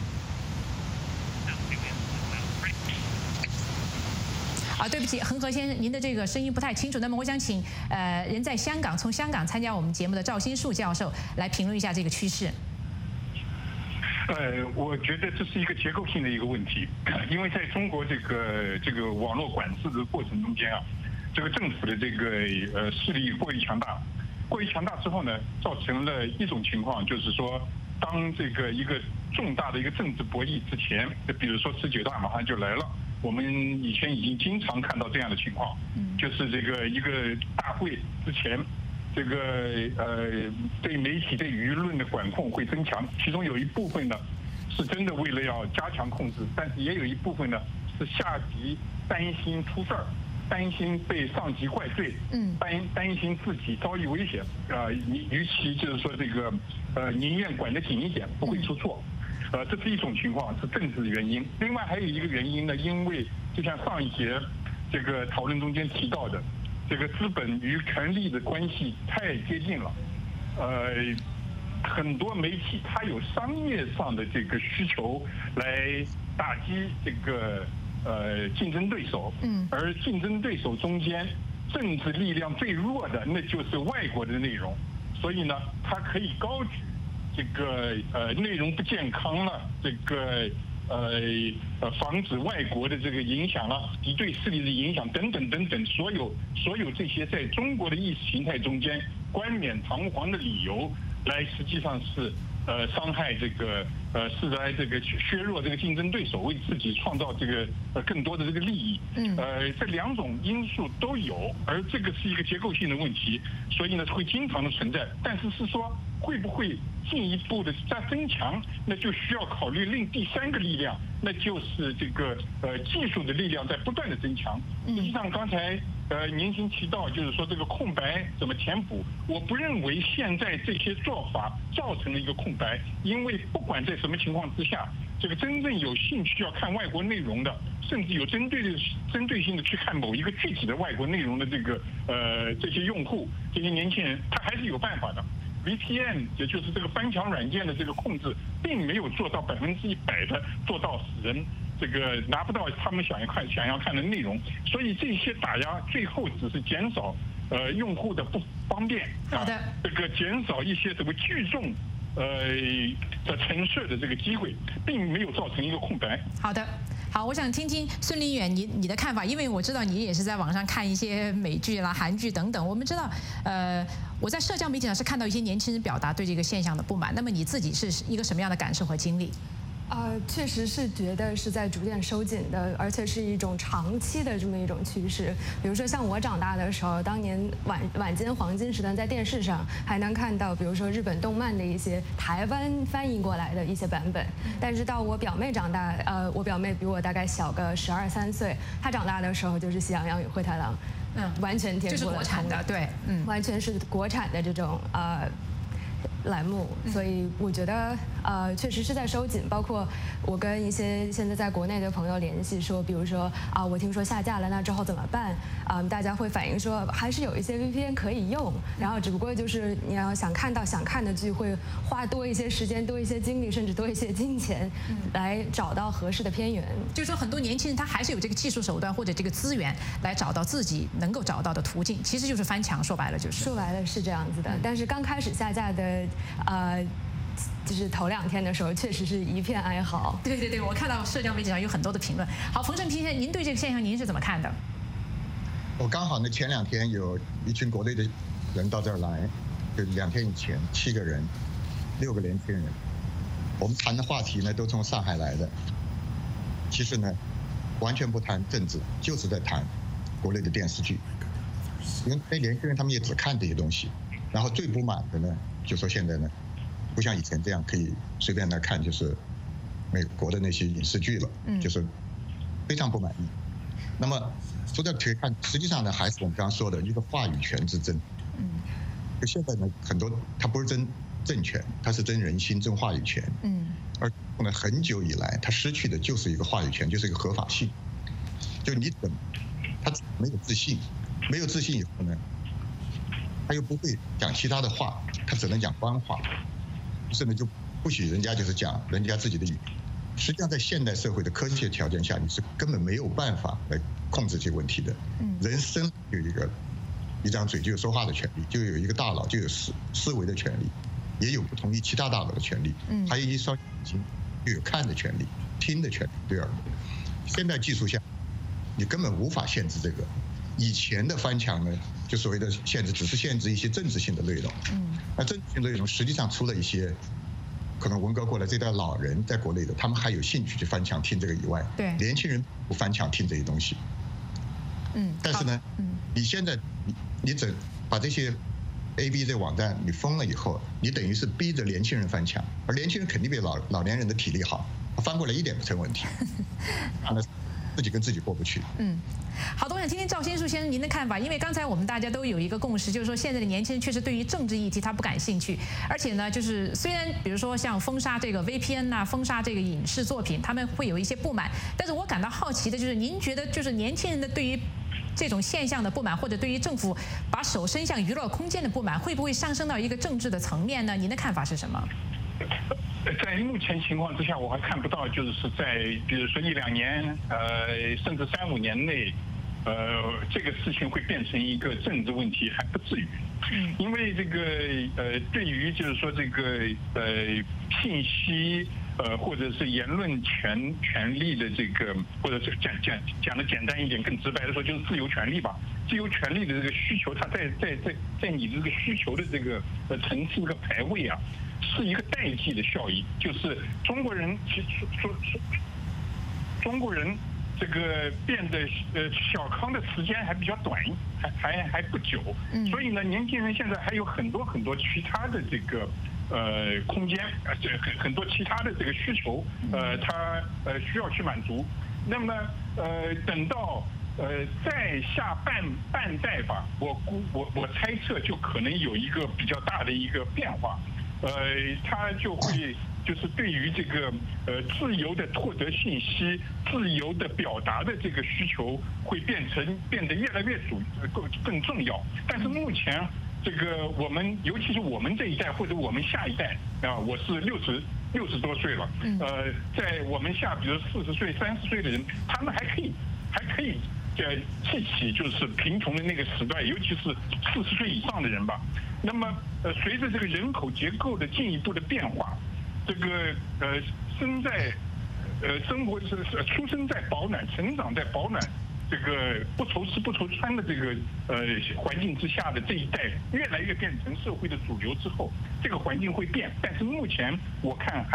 啊，对不起，恒河先生，您的这个声音不太清楚。那么我想请呃人在香港，从香港参加我们节目的赵新树教授来评论一下这个趋势。 呃，我觉得这是一个结构性的一个问题，因为在中国这个这个网络管制的过程中间啊。这个政府的这个呃势力过于强大，过于强大之后呢，造成了一种情况，就是说，当这个一个重大的一个政治博弈之前，就比如说十九大马上就来了，我们以前已经经常看到这样的情况，就是这个一个大会之前，这个呃对媒体对舆论的管控会增强，其中有一部分呢是真的为了要加强控制，但是也有一部分呢是下级担心出事儿。担心被上级怪罪，嗯，担担心自己遭遇危险，啊、呃，与其就是说这个，呃，宁愿管得紧一点，不会出错，呃，这是一种情况，是政治原因。另外还有一个原因呢，因为就像上一节这个讨论中间提到的，这个资本与权力的关系太接近了，呃，很多媒体它有商业上的这个需求来打击这个。呃，竞争对手，嗯，而竞争对手中间政治力量最弱的，那就是外国的内容，所以呢，它可以高举这个呃内容不健康了，这个呃呃防止外国的这个影响了，敌对势力的影响等等等等，所有所有这些在中国的意识形态中间冠冕堂皇的理由，来实际上是。呃，伤害这个呃，是来这个削弱这个竞争对手，为自己创造这个呃更多的这个利益。嗯。呃，这两种因素都有，而这个是一个结构性的问题，所以呢会经常的存在。但是是说会不会进一步的再增强，那就需要考虑另第三个力量，那就是这个呃技术的力量在不断的增强。实际上刚才。呃，您先提到就是说这个空白怎么填补？我不认为现在这些做法造成了一个空白，因为不管在什么情况之下，这个真正有兴趣要看外国内容的，甚至有针对的、针对性的去看某一个具体的外国内容的这个呃这些用户、这些年轻人，他还是有办法的。V P N 也就是这个翻墙软件的这个控制，并没有做到百分之一百的做到使人。这个拿不到他们想要看想要看的内容，所以这些打压最后只是减少呃用户的不方便， 好的， 啊、这个减少一些什么聚众呃的陈设的这个机会，并没有造成一个空白。 好的。好，我想听听孙林远你你的看法，因为我知道你也是在网上看一些美剧啦、韩剧等等。我们知道，呃，我在社交媒体上是看到一些年轻人表达对这个现象的不满。那么你自己是一个什么样的感受和经历？ 呃，确实是觉得是在逐渐收紧的，而且是一种长期的这么一种趋势。比如说像我长大的时候，当年晚晚间黄金时段，在电视上还能看到，比如说日本动漫的一些台湾翻译过来的一些版本。但是到我表妹长大，呃，我表妹比我大概小个十二三岁，她长大的时候就是《喜羊羊与灰太狼》，嗯，完全颠覆了， 就是国产的，对， 嗯，完全是国产的这种呃。栏目，所以我觉得呃确实是在收紧。包括我跟一些现在在国内的朋友联系说，比如说啊，我听说下架了，那之后怎么办？啊，大家会反映说还是有一些 V P N 可以用，然后只不过就是你要想看到想看的剧，会花多一些时间、多一些精力，甚至多一些金钱，来找到合适的片源。 就是说，很多年轻人他还是有这个技术手段或者这个资源来找到自己能够找到的途径，其实就是翻墙。说白了就是。 说白了是这样子的，但是刚开始下架的。呃，就是头两天的时候，确实是一片哀嚎。 对对对，我看到社交媒体上有很多的评论。好，冯胜平先生，您对这个现象您是怎么看的？ 我刚好呢，前两天有一群国内的人到这儿来，就两天以前，七个人，六个年轻人，我们谈的话题呢都从上海来的。其实呢，完全不谈政治，就是在谈国内的电视剧。因为那年轻人他们也只看这些东西，然后最不满的呢。就说现在呢，不像以前这样可以随便来看，就是美国的那些影视剧了，嗯、就是非常不满意。那么说到可以看，实际上呢，还是我们刚刚说的一个话语权之争。嗯，就现在呢，很多它不是争政权，它是争人心、争话语权。嗯，而呢，很久以来，它失去的就是一个话语权，就是一个合法性。就你怎么，他没有自信，没有自信以后呢？他又不会讲其他的话，他只能讲官话，甚至就不许人家就是讲人家自己的语。实际上，在现代社会的科学条件下，你是根本没有办法来控制这个问题的。人生有一个一张嘴就有说话的权利，就有一个大脑就有思思维的权利，也有不同于其他大脑的权利，还有一双眼睛就有看的权利、听的权利，对吧？现在技术下，你根本无法限制这个。以前的翻墙呢，就所谓的限制，只是限制一些政治性的内容。嗯，那政治性内容实际上除了一些可能文革过来这代老人在国内的，他们还有兴趣去翻墙听这个以外， 对年轻人不翻墙听这些东西。嗯，但是呢，嗯，你现在你你整把这些 A B 这网站你封了以后，你等于是逼着年轻人翻墙，而年轻人肯定比老老年人的体力好，翻过来一点不成问题。那自己跟自己过不去。嗯， 好的，我想听听赵先树先生您的看法，因为刚才我们大家都有一个共识，就是说现在的年轻人确实对于政治议题他不感兴趣，而且呢，就是虽然比如说像封杀这个 V P N 呐、封杀这个影视作品，他们会有一些不满，但是我感到好奇的就是，您觉得就是年轻人的对于这种现象的不满，或者对于政府把手伸向娱乐空间的不满，会不会上升到一个政治的层面呢？您的看法是什么？ 在目前情况之下，我还看不到，就是在比如说一两年，呃，甚至三五年内，呃，这个事情会变成一个政治问题，还不至于。嗯。因为这个呃，对于就是说这个呃信息呃或者是言论权权利的这个，或者是讲讲讲的简单一点、更直白的说，就是自由权利吧。自由权利的这个需求，它在在在在你的这个需求的这个呃层次和排位啊。是一个代际的效应，就是中国人其实说说中国人这个变得呃小康的时间还比较短，还还还不久，所以呢，年轻人现在还有很多很多其他的这个呃空间，呃这很很多其他的这个需求，呃他呃需要去满足。那么呢，呃等到呃再下半半代吧，我估我我猜测就可能有一个比较大的一个变化。呃，他就会就是对于这个呃自由的获得信息、自由的表达的这个需求，会变成变得越来越主更更重要。但是目前这个我们，尤其是我们这一代或者我们下一代啊，我是六十六十多岁了，呃，在我们下，比如四十岁、三十岁的人，他们还可以还可以。呃，记起就是贫穷的那个时代，尤其是四十岁以上的人吧。那么，呃，随着这个人口结构的进一步的变化，这个呃，生在呃生活是是出生在保暖、成长在保暖这个不愁吃不愁穿的这个呃环境之下的这一代，越来越变成社会的主流之后，这个环境会变。但是目前我看还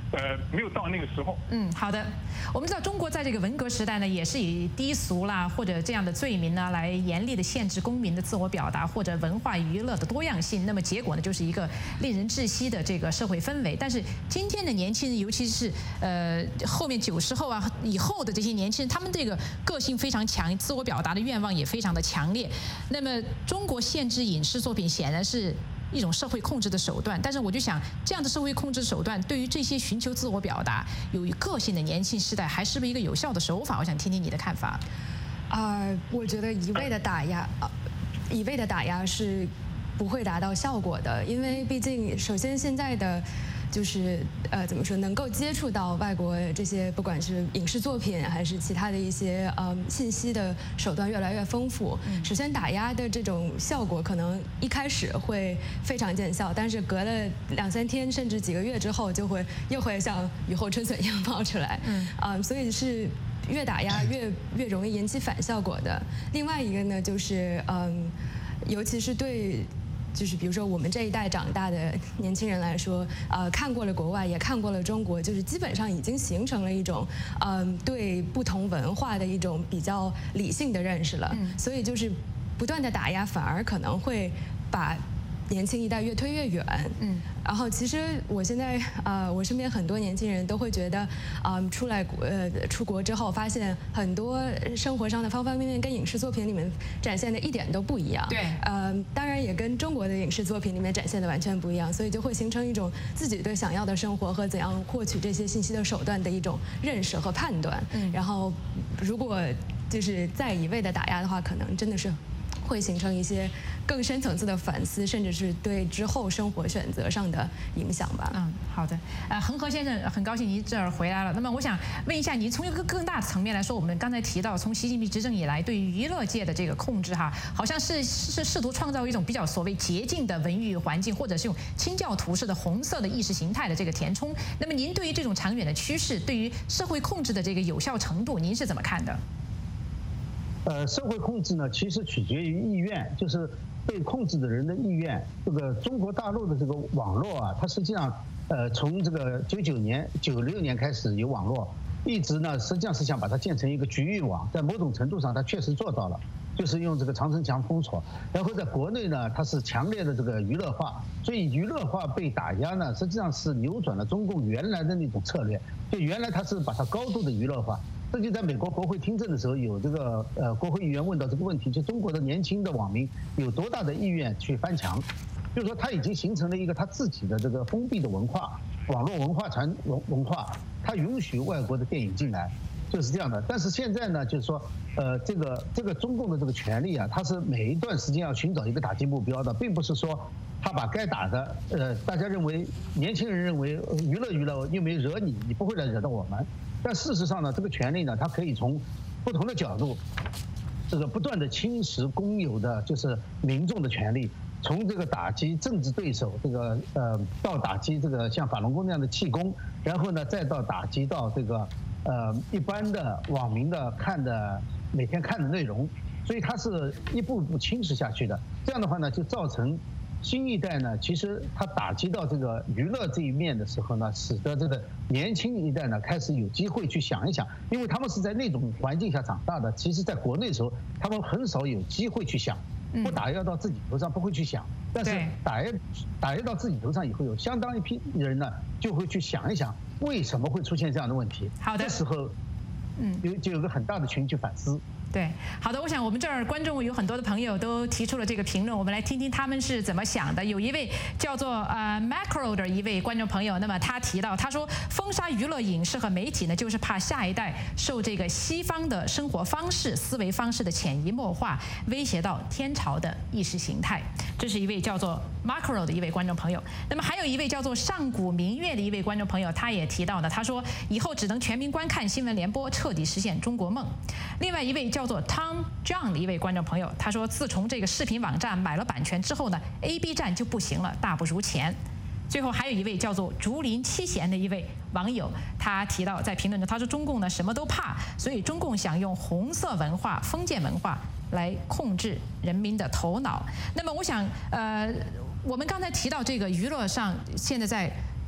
呃，没有到那个时候。 嗯，好的。我们知道中国在这个文革时代呢，也是以低俗啦或者这样的罪名呢，来严厉的限制公民的自我表达或者文化娱乐的多样性。那么结果呢，就是一个令人窒息的这个社会氛围。但是今天的年轻人，尤其是呃后面九十后啊以后的这些年轻人，他们这个个性非常强，自我表达的愿望也非常的强烈。那么中国限制影视作品显然是一种社会控制的手段，但是我就想，这样的社会控制手段对于这些寻求自我表达、有个性的年轻世代，还是不是一个有效的手法？我想听听你的看法。 啊、呃，我觉得一味的打压，呃，一味的打压是不会达到效果的，因为毕竟，首先现在的。就是呃怎么说，能够接触到外国这些不管是影视作品还是其他的一些呃信息的手段越来越丰富。首先打压的这种效果可能一开始会非常见效，但是隔了两三天甚至几个月之后，就会又会像雨后春笋一样冒出来。嗯啊、呃，所以是越打压越越容易引起反效果的。另外一个呢，就是嗯，尤其是对。就是比如说我们这一代长大的年轻人来说，呃，看过了国外，也看过了中国，就是基本上已经形成了一种，嗯、呃，对不同文化的一种比较理性的认识了。嗯、所以就是不断的打压，反而可能会把年轻一代越推越远。嗯，然后其实我现在呃，我身边很多年轻人都会觉得，嗯、呃，出来呃出国之后，发现很多生活上的方方面面跟影视作品里面展现的一点都不一样。对，呃，当然也跟中国的影视作品里面展现的完全不一样，所以就会形成一种自己对想要的生活和怎样获取这些信息的手段的一种认识和判断。嗯，然后如果就是再一味的打压的话，可能真的是会形成一些更深层次的反思，甚至是对之后生活选择上的影响吧。 嗯，好的。呃，恒河先生，很高兴您这儿回来了。那么我想问一下，您从一个更大的层面来说，我们刚才提到，从习近平执政以来，对于娱乐界的这个控制，哈，好像是是试图创造一种比较所谓洁净的文娱环境，或者是用清教徒式的红色的意识形态的这个填充。那么您对于这种长远的趋势，对于社会控制的这个有效程度，您是怎么看的？ 呃，社会控制呢，其实取决于意愿，就是被控制的人的意愿。这个中国大陆的这个网络啊，它实际上，呃，从这个九九年、九六年开始有网络，一直呢，实际上是想把它建成一个局域网，在某种程度上，它确实做到了，就是用这个长城墙封锁。然后在国内呢，它是强烈的这个娱乐化，所以娱乐化被打压呢，实际上是扭转了中共原来的那种策略。就原来它是把它高度的娱乐化。这就在美国国会听证的时候，有这个呃国会议员问到这个问题，就中国的年轻的网民有多大的意愿去翻墙？就是说他已经形成了一个他自己的这个封闭的文化，网络文化传文文化，他允许外国的电影进来，就是这样的。但是现在呢，就是说，呃，这个这个中共的这个权力啊，它是每一段时间要寻找一个打击目标的，并不是说他把该打的，呃，大家认为年轻人认为娱乐娱乐又没惹你，你不会来惹到我们。但事实上呢，这个权利呢，它可以从不同的角度，这个不断的侵蚀公有的就是民众的权利，从这个打击政治对手，这个呃到打击这个像法轮功那样的气功，然后呢再到打击到这个呃一般的网民的看的每天看的内容，所以它是一步步侵蚀下去的。这样的话呢，就造成新一代呢，其实它打击到这个娱乐这一面的时候呢，使得这个年轻一代呢开始有机会去想一想，因为他们是在那种环境下长大的，其实在国内的时候，他们很少有机会去想，不打压到自己头上不会去想，但是打压打压到自己头上以后，有相当一批人呢就会去想一想，为什么会出现这样的问题？ 好的， 这时候，嗯，有就有个很大的群去反思。 对，好的，我想我们这儿观众有很多的朋友都提出了这个评论，我们来听听他们是怎么想的。有一位叫做呃 Macro 的一位观众朋友，那么他提到，他说封杀娱乐影视和媒体呢，就是怕下一代受这个西方的生活方式、思维方式的潜移默化，威胁到天朝的意识形态。这是一位叫做 Macro 的一位观众朋友。那么还有一位叫做上古明月的一位观众朋友，他也提到呢，他说以后只能全民观看新闻联播，彻底实现中国梦。另外一位叫做 Tom John 的一位观众朋友，他说自从这个视频网站买了版权之后呢 ，A B 站就不行了，大不如前。最后还有一位叫做竹林七贤的一位网友，他提到在评论中，他说中共呢什么都怕，所以中共想用红色文化、封建文化来控制人民的头脑。那么我想，呃，我们刚才提到这个娱乐上现在在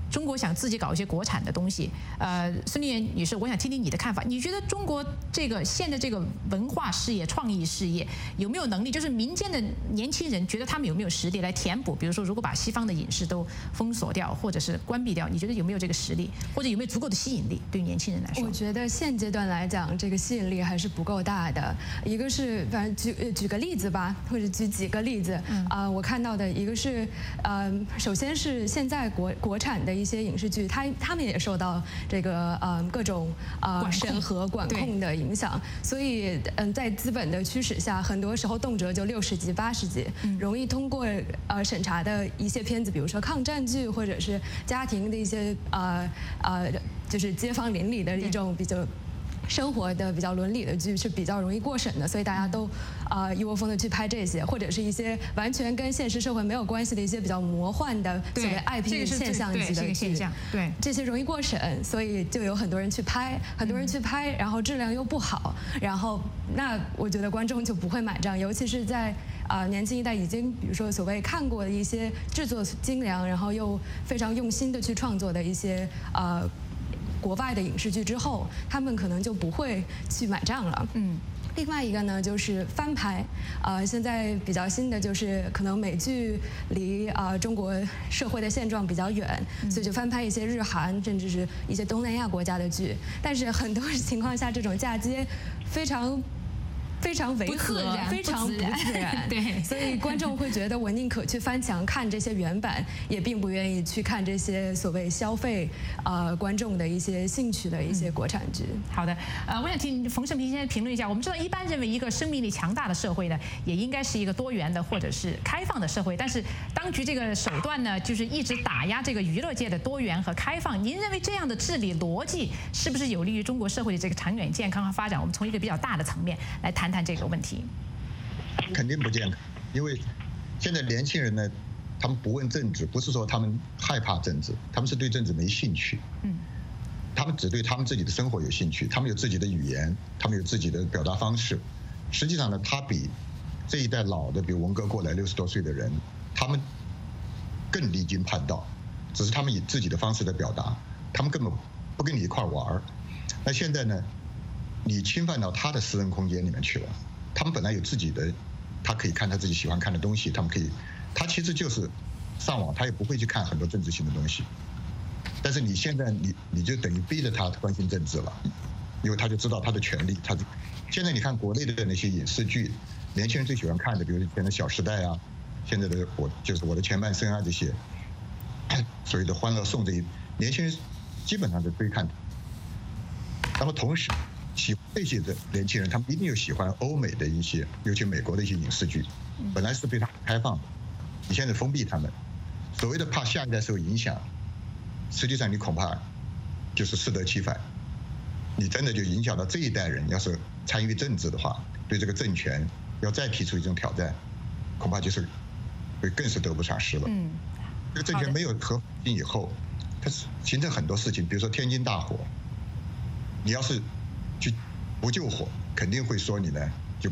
中国想自己搞一些国产的东西。呃，孙丽媛女士，我想听听你的看法。你觉得中国这个现在这个文化事业、创意事业有没有能力？就是民间的年轻人觉得他们有没有实力来填补？比如说，如果把西方的影视都封锁掉，或者是关闭掉，你觉得有没有这个实力，或者有没有足够的吸引力？对于年轻人来说， 我觉得现阶段来讲，这个吸引力还是不够大的。一个是，反正举举个例子吧，或者举几个例子啊、嗯呃，我看到的一个是，呃，首先是现在国国产的一些影视剧，它他们也受到这个呃各种呃审核管控的影响，所以嗯、呃，在资本的驱使下，很多时候动辄就六十集、八十集，嗯、容易通过呃审查的一些片子，比如说抗战剧或者是家庭的一些呃呃，就是街坊邻里的一种比较生活的比较伦理的剧是比较容易过审的，所以大家都啊、呃、一窝蜂的去拍这些，或者是一些完全跟现实社会没有关系的一些比较魔幻的所谓 I P 现象级的剧， 对， 这些容易过审，所以就有很多人去拍，很多人去拍，然后质量又不好，然后那我觉得观众就不会买账，尤其是在啊、呃、年轻一代已经比如说所谓看过的一些制作精良，然后又非常用心的去创作的一些呃。国外的影视剧之后，他们可能就不会去买账了。嗯，另外一个呢就是翻拍，呃，现在比较新的就是可能美剧离啊、呃、中国社会的现状比较远，嗯、所以就翻拍一些日韩甚至是一些东南亚国家的剧。但是很多情况下，这种嫁接非常。非常违和，非常不自然， 对， 所以观众会觉得我宁可去翻墙看这些原版，也并不愿意去看这些所谓消费呃观众的一些兴趣的一些国产剧。 嗯、好的，呃，我想听冯胜平先生评论一下。我们知道，一般认为一个生命力强大的社会呢，也应该是一个多元的或者是开放的社会。但是当局这个手段呢，就是一直打压这个娱乐界的多元和开放。您认为这样的治理逻辑是不是有利于中国社会的这个长远健康和发展？我们从一个比较大的层面来谈。谈这个问题， 肯定不健康，因为现在年轻人呢，他们不问政治，不是说他们害怕政治，他们是对政治没兴趣。嗯，他们只对他们自己的生活有兴趣，他们有自己的语言，他们有自己的表达方式。实际上呢，他比这一代老的，比如文革过来六十多岁的人，他们更离经叛道，只是他们以自己的方式在表达，他们根本不跟你一块玩。那现在呢？你侵犯到他的私人空间里面去了，他们本来有自己的，他可以看他自己喜欢看的东西，他们可以，他其实就是上网，他也不会去看很多政治性的东西。但是你现在你你就等于逼着他关心政治了，因为他就知道他的权利。他现在你看国内的那些影视剧，年轻人最喜欢看的，比如以前的《小时代》啊，现在的我就是我的前半生啊这些，所谓的《欢乐颂》这一，年轻人基本上都追看的。那么同时。喜欢这些的年轻人，他们一定有喜欢欧美的一些，尤其美国的一些影视剧，本来是对他们开放的，你现在封闭他们，所谓的怕下一代受影响，实际上你恐怕就是适得其反，你真的就影响到这一代人，要是参与政治的话，对这个政权要再提出一种挑战，恐怕就是会更是得不偿失了。嗯，这个政权没有合法性以后，它是形成很多事情，比如说天津大火，你要是去不救火，肯定会说你呢，就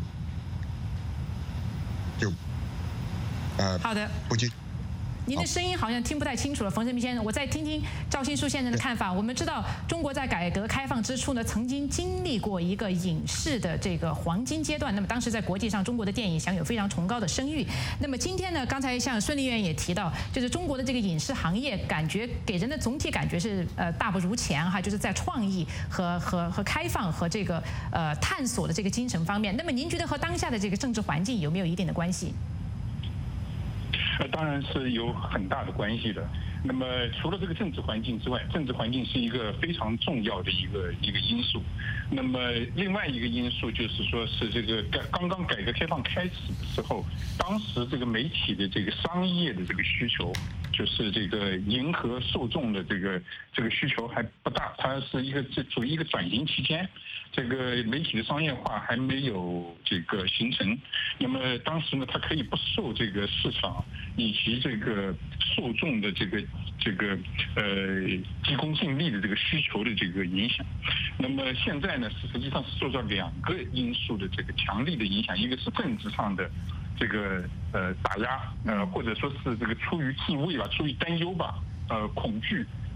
就呃， 好的， 不救。 您的声音好像听不太清楚了，冯胜平先生，我再听听赵新书先生的看法。我们知道，中国在改革开放之初呢，曾经经历过一个影视的这个黄金阶段。那么当时在国际上，中国的电影享有非常崇高的声誉。那么今天呢，刚才像孙丽媛也提到，就是中国的这个影视行业，感觉给人的总体感觉是呃大不如前哈，就是在创意和和和开放和这个呃探索的这个精神方面。那么您觉得和当下的这个政治环境有没有一定的关系？ 呃，当然是有很大的关系的。那么除了这个政治环境之外，政治环境是一个非常重要的一个一个因素。那么另外一个因素就是说是这个刚刚改革开放开始的时候，当时这个媒体的这个商业的这个需求，就是这个迎合受众的这个这个需求还不大，它是一个这处于一个转型期间。这个媒体的商业化还没有这个形成，那么当时呢，它可以不受这个市场以及这个受众的这个这个呃急功近利的这个需求的这个影响。那么现在呢，实际上是受到两个因素的这个强力的影响，一个是政治上的这个呃打压，呃或者说是这个出于自卫吧，出于担忧吧，呃恐惧。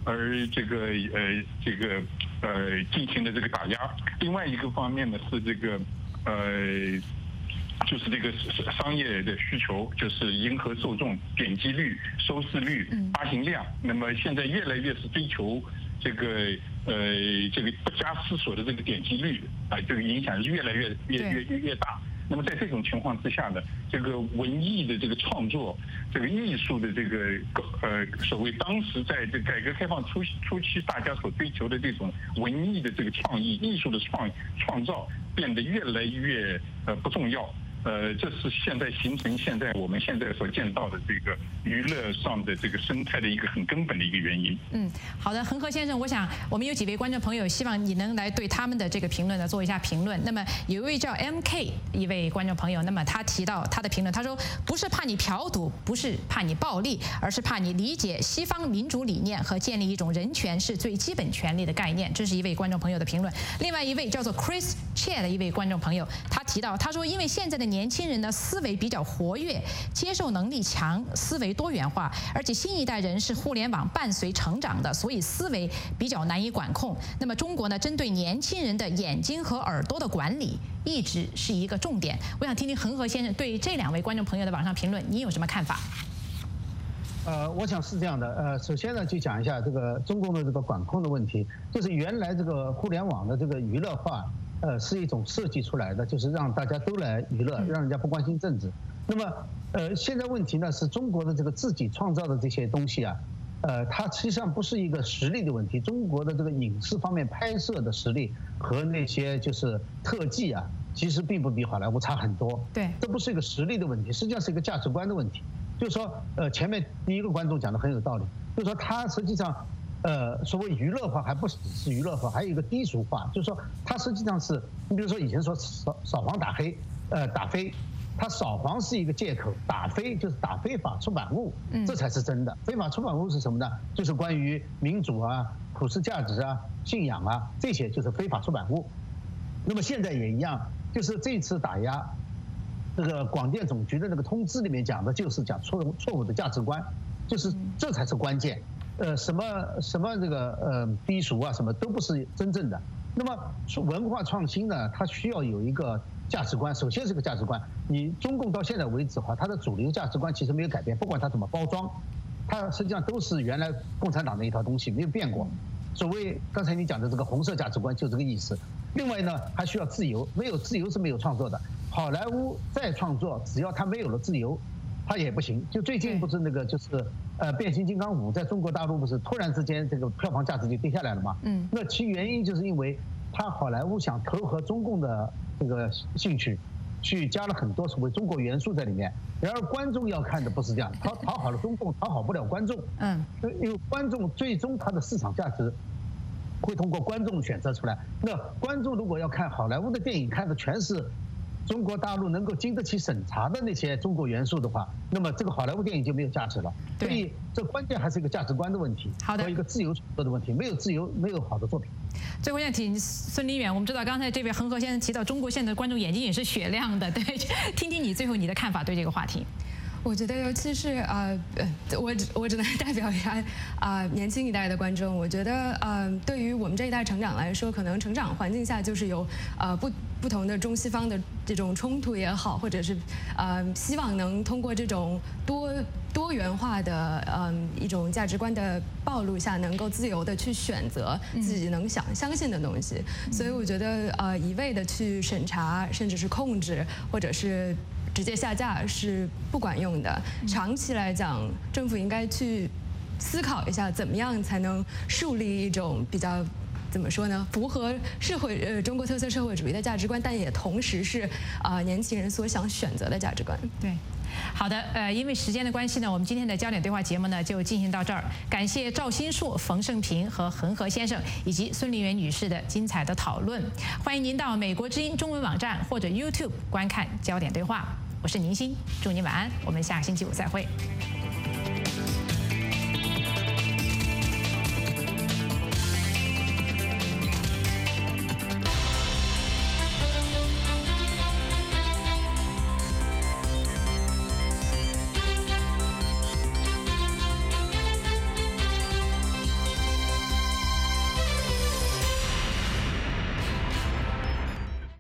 而这个呃这个呃进行了这个打压。另外一个方面呢是这个呃。就是这个商业的需求，就是迎合受众、点击率、收视率、发行量。那么现在越来越是追求这个呃这个不加思索的这个点击率啊，这个影响越来越越越越越大。那么在这种情况之下呢，这个文艺的这个创作，这个艺术的这个呃所谓当时在这改革开放初初期大家所追求的这种文艺的这个创意、艺术的创创造，变得越来越呃不重要。呃，这是现在形成现在我们现在所见到的这个娱乐上的这个生态的一个很根本的一个原因。 嗯，好的，恒河先生，我想我们有几位观众朋友，希望你能来对他们的这个评论呢做一下评论。那么有一位叫 M K 一位观众朋友，那么他提到他的评论，他说不是怕你嫖赌，不是怕你暴力，而是怕你理解西方民主理念和建立一种人权是最基本权利的概念。这是一位观众朋友的评论。另外一位叫做 Chris Che 的一位观众朋友，他提到他说因为现在的年轻人的思维比较活跃，接受能力强，思维多元化，而且新一代人是互联网伴随成长的，所以思维比较难以管控。那么中国呢，针对年轻人的眼睛和耳朵的管理一直是一个重点。我想听听恒河先生对这两位观众朋友的网上评论，你有什么看法？ 呃，我想是这样的。呃，首先呢，就讲一下这个中共的这个管控的问题，就是原来这个互联网的这个娱乐化。呃，是一种设计出来的，就是让大家都来娱乐，让人家不关心政治。那么，呃，现在问题呢是中国的这个自己创造的这些东西啊，呃，它实际上不是一个实力的问题。中国的这个影视方面拍摄的实力和那些就是特技啊，其实并不比好莱坞差很多。 对， 这不是一个实力的问题，实际上是一个价值观的问题。就是说，呃，前面第一个观众讲的很有道理，就是说他实际上。呃，所谓娱乐化还不只是娱乐化，还有一个低俗化，就是说它实际上是，你比如说以前说扫扫黄打黑，呃打非，它扫黄是一个借口，打非就是打非法出版物，这才是真的。非法出版物是什么呢？就是关于民主啊、普世价值啊、信仰啊这些就是非法出版物。那么现在也一样，就是这次打压，这个广电总局的那个通知里面讲的就是讲错误错误的价值观，就是这才是关键。呃，什么什么这个呃低俗啊，什么都不是真正的。那么文化创新呢，它需要有一个价值观，首先是个价值观。你中共到现在为止的话，它的主流价值观其实没有改变，不管它怎么包装，它实际上都是原来共产党的一套东西，没有变过。所谓刚才你讲的这个红色价值观，就这个意思。另外呢，还需要自由，没有自由是没有创作的。好莱坞再创作，只要它没有了自由，它也不行。就最近不是那个就是呃变形金刚五在中国大陆不是突然之间这个票房价值就跌下来了吗？嗯，那其原因就是因为它好莱坞想投合中共的这个兴趣，去加了很多所谓中国元素在里面。然而观众要看的不是这样，讨讨好了中共，讨好不了观众。嗯，因为观众最终它的市场价值会通过观众选择出来。那观众如果要看好莱坞的电影，看的全是中国大陆能够经得起审查的那些中国元素的话，那么这个好莱坞电影就没有价值了。所以这关键还是一个价值观的问题，和一个自由创作的问题。没有自由，没有好的作品。 最后想请孙立远，我们知道刚才这位恒河先生提到中国现在的观众眼睛也是雪亮的，对，听听你最后你的看法对这个话题。 我觉得，尤其是呃，我我只能代表一下啊、呃、年轻一代的观众。我觉得呃，对于我们这一代成长来说，可能成长环境下就是有呃不不同的中西方的这种冲突也好，或者是呃希望能通过这种多多元化的嗯、呃、一种价值观的暴露下，能够自由的去选择自己能想相信的东西。嗯、所以我觉得呃一味的去审查，甚至是控制，或者是直接下架是不管用的。长期来讲，政府应该去思考一下，怎么样才能树立一种比较怎么说呢，符合社会呃中国特色社会主义的价值观，但也同时是啊、呃、年轻人所想选择的价值观。 对。好的，呃，因为时间的关系呢，我们今天的焦点对话节目呢就进行到这儿。感谢赵新树、冯胜平和恒河先生以及孙立远女士的精彩的讨论。欢迎您到美国之音中文网站或者 YouTube 观看焦点对话。我是宁鑫，祝您晚安，我们下个星期五再会。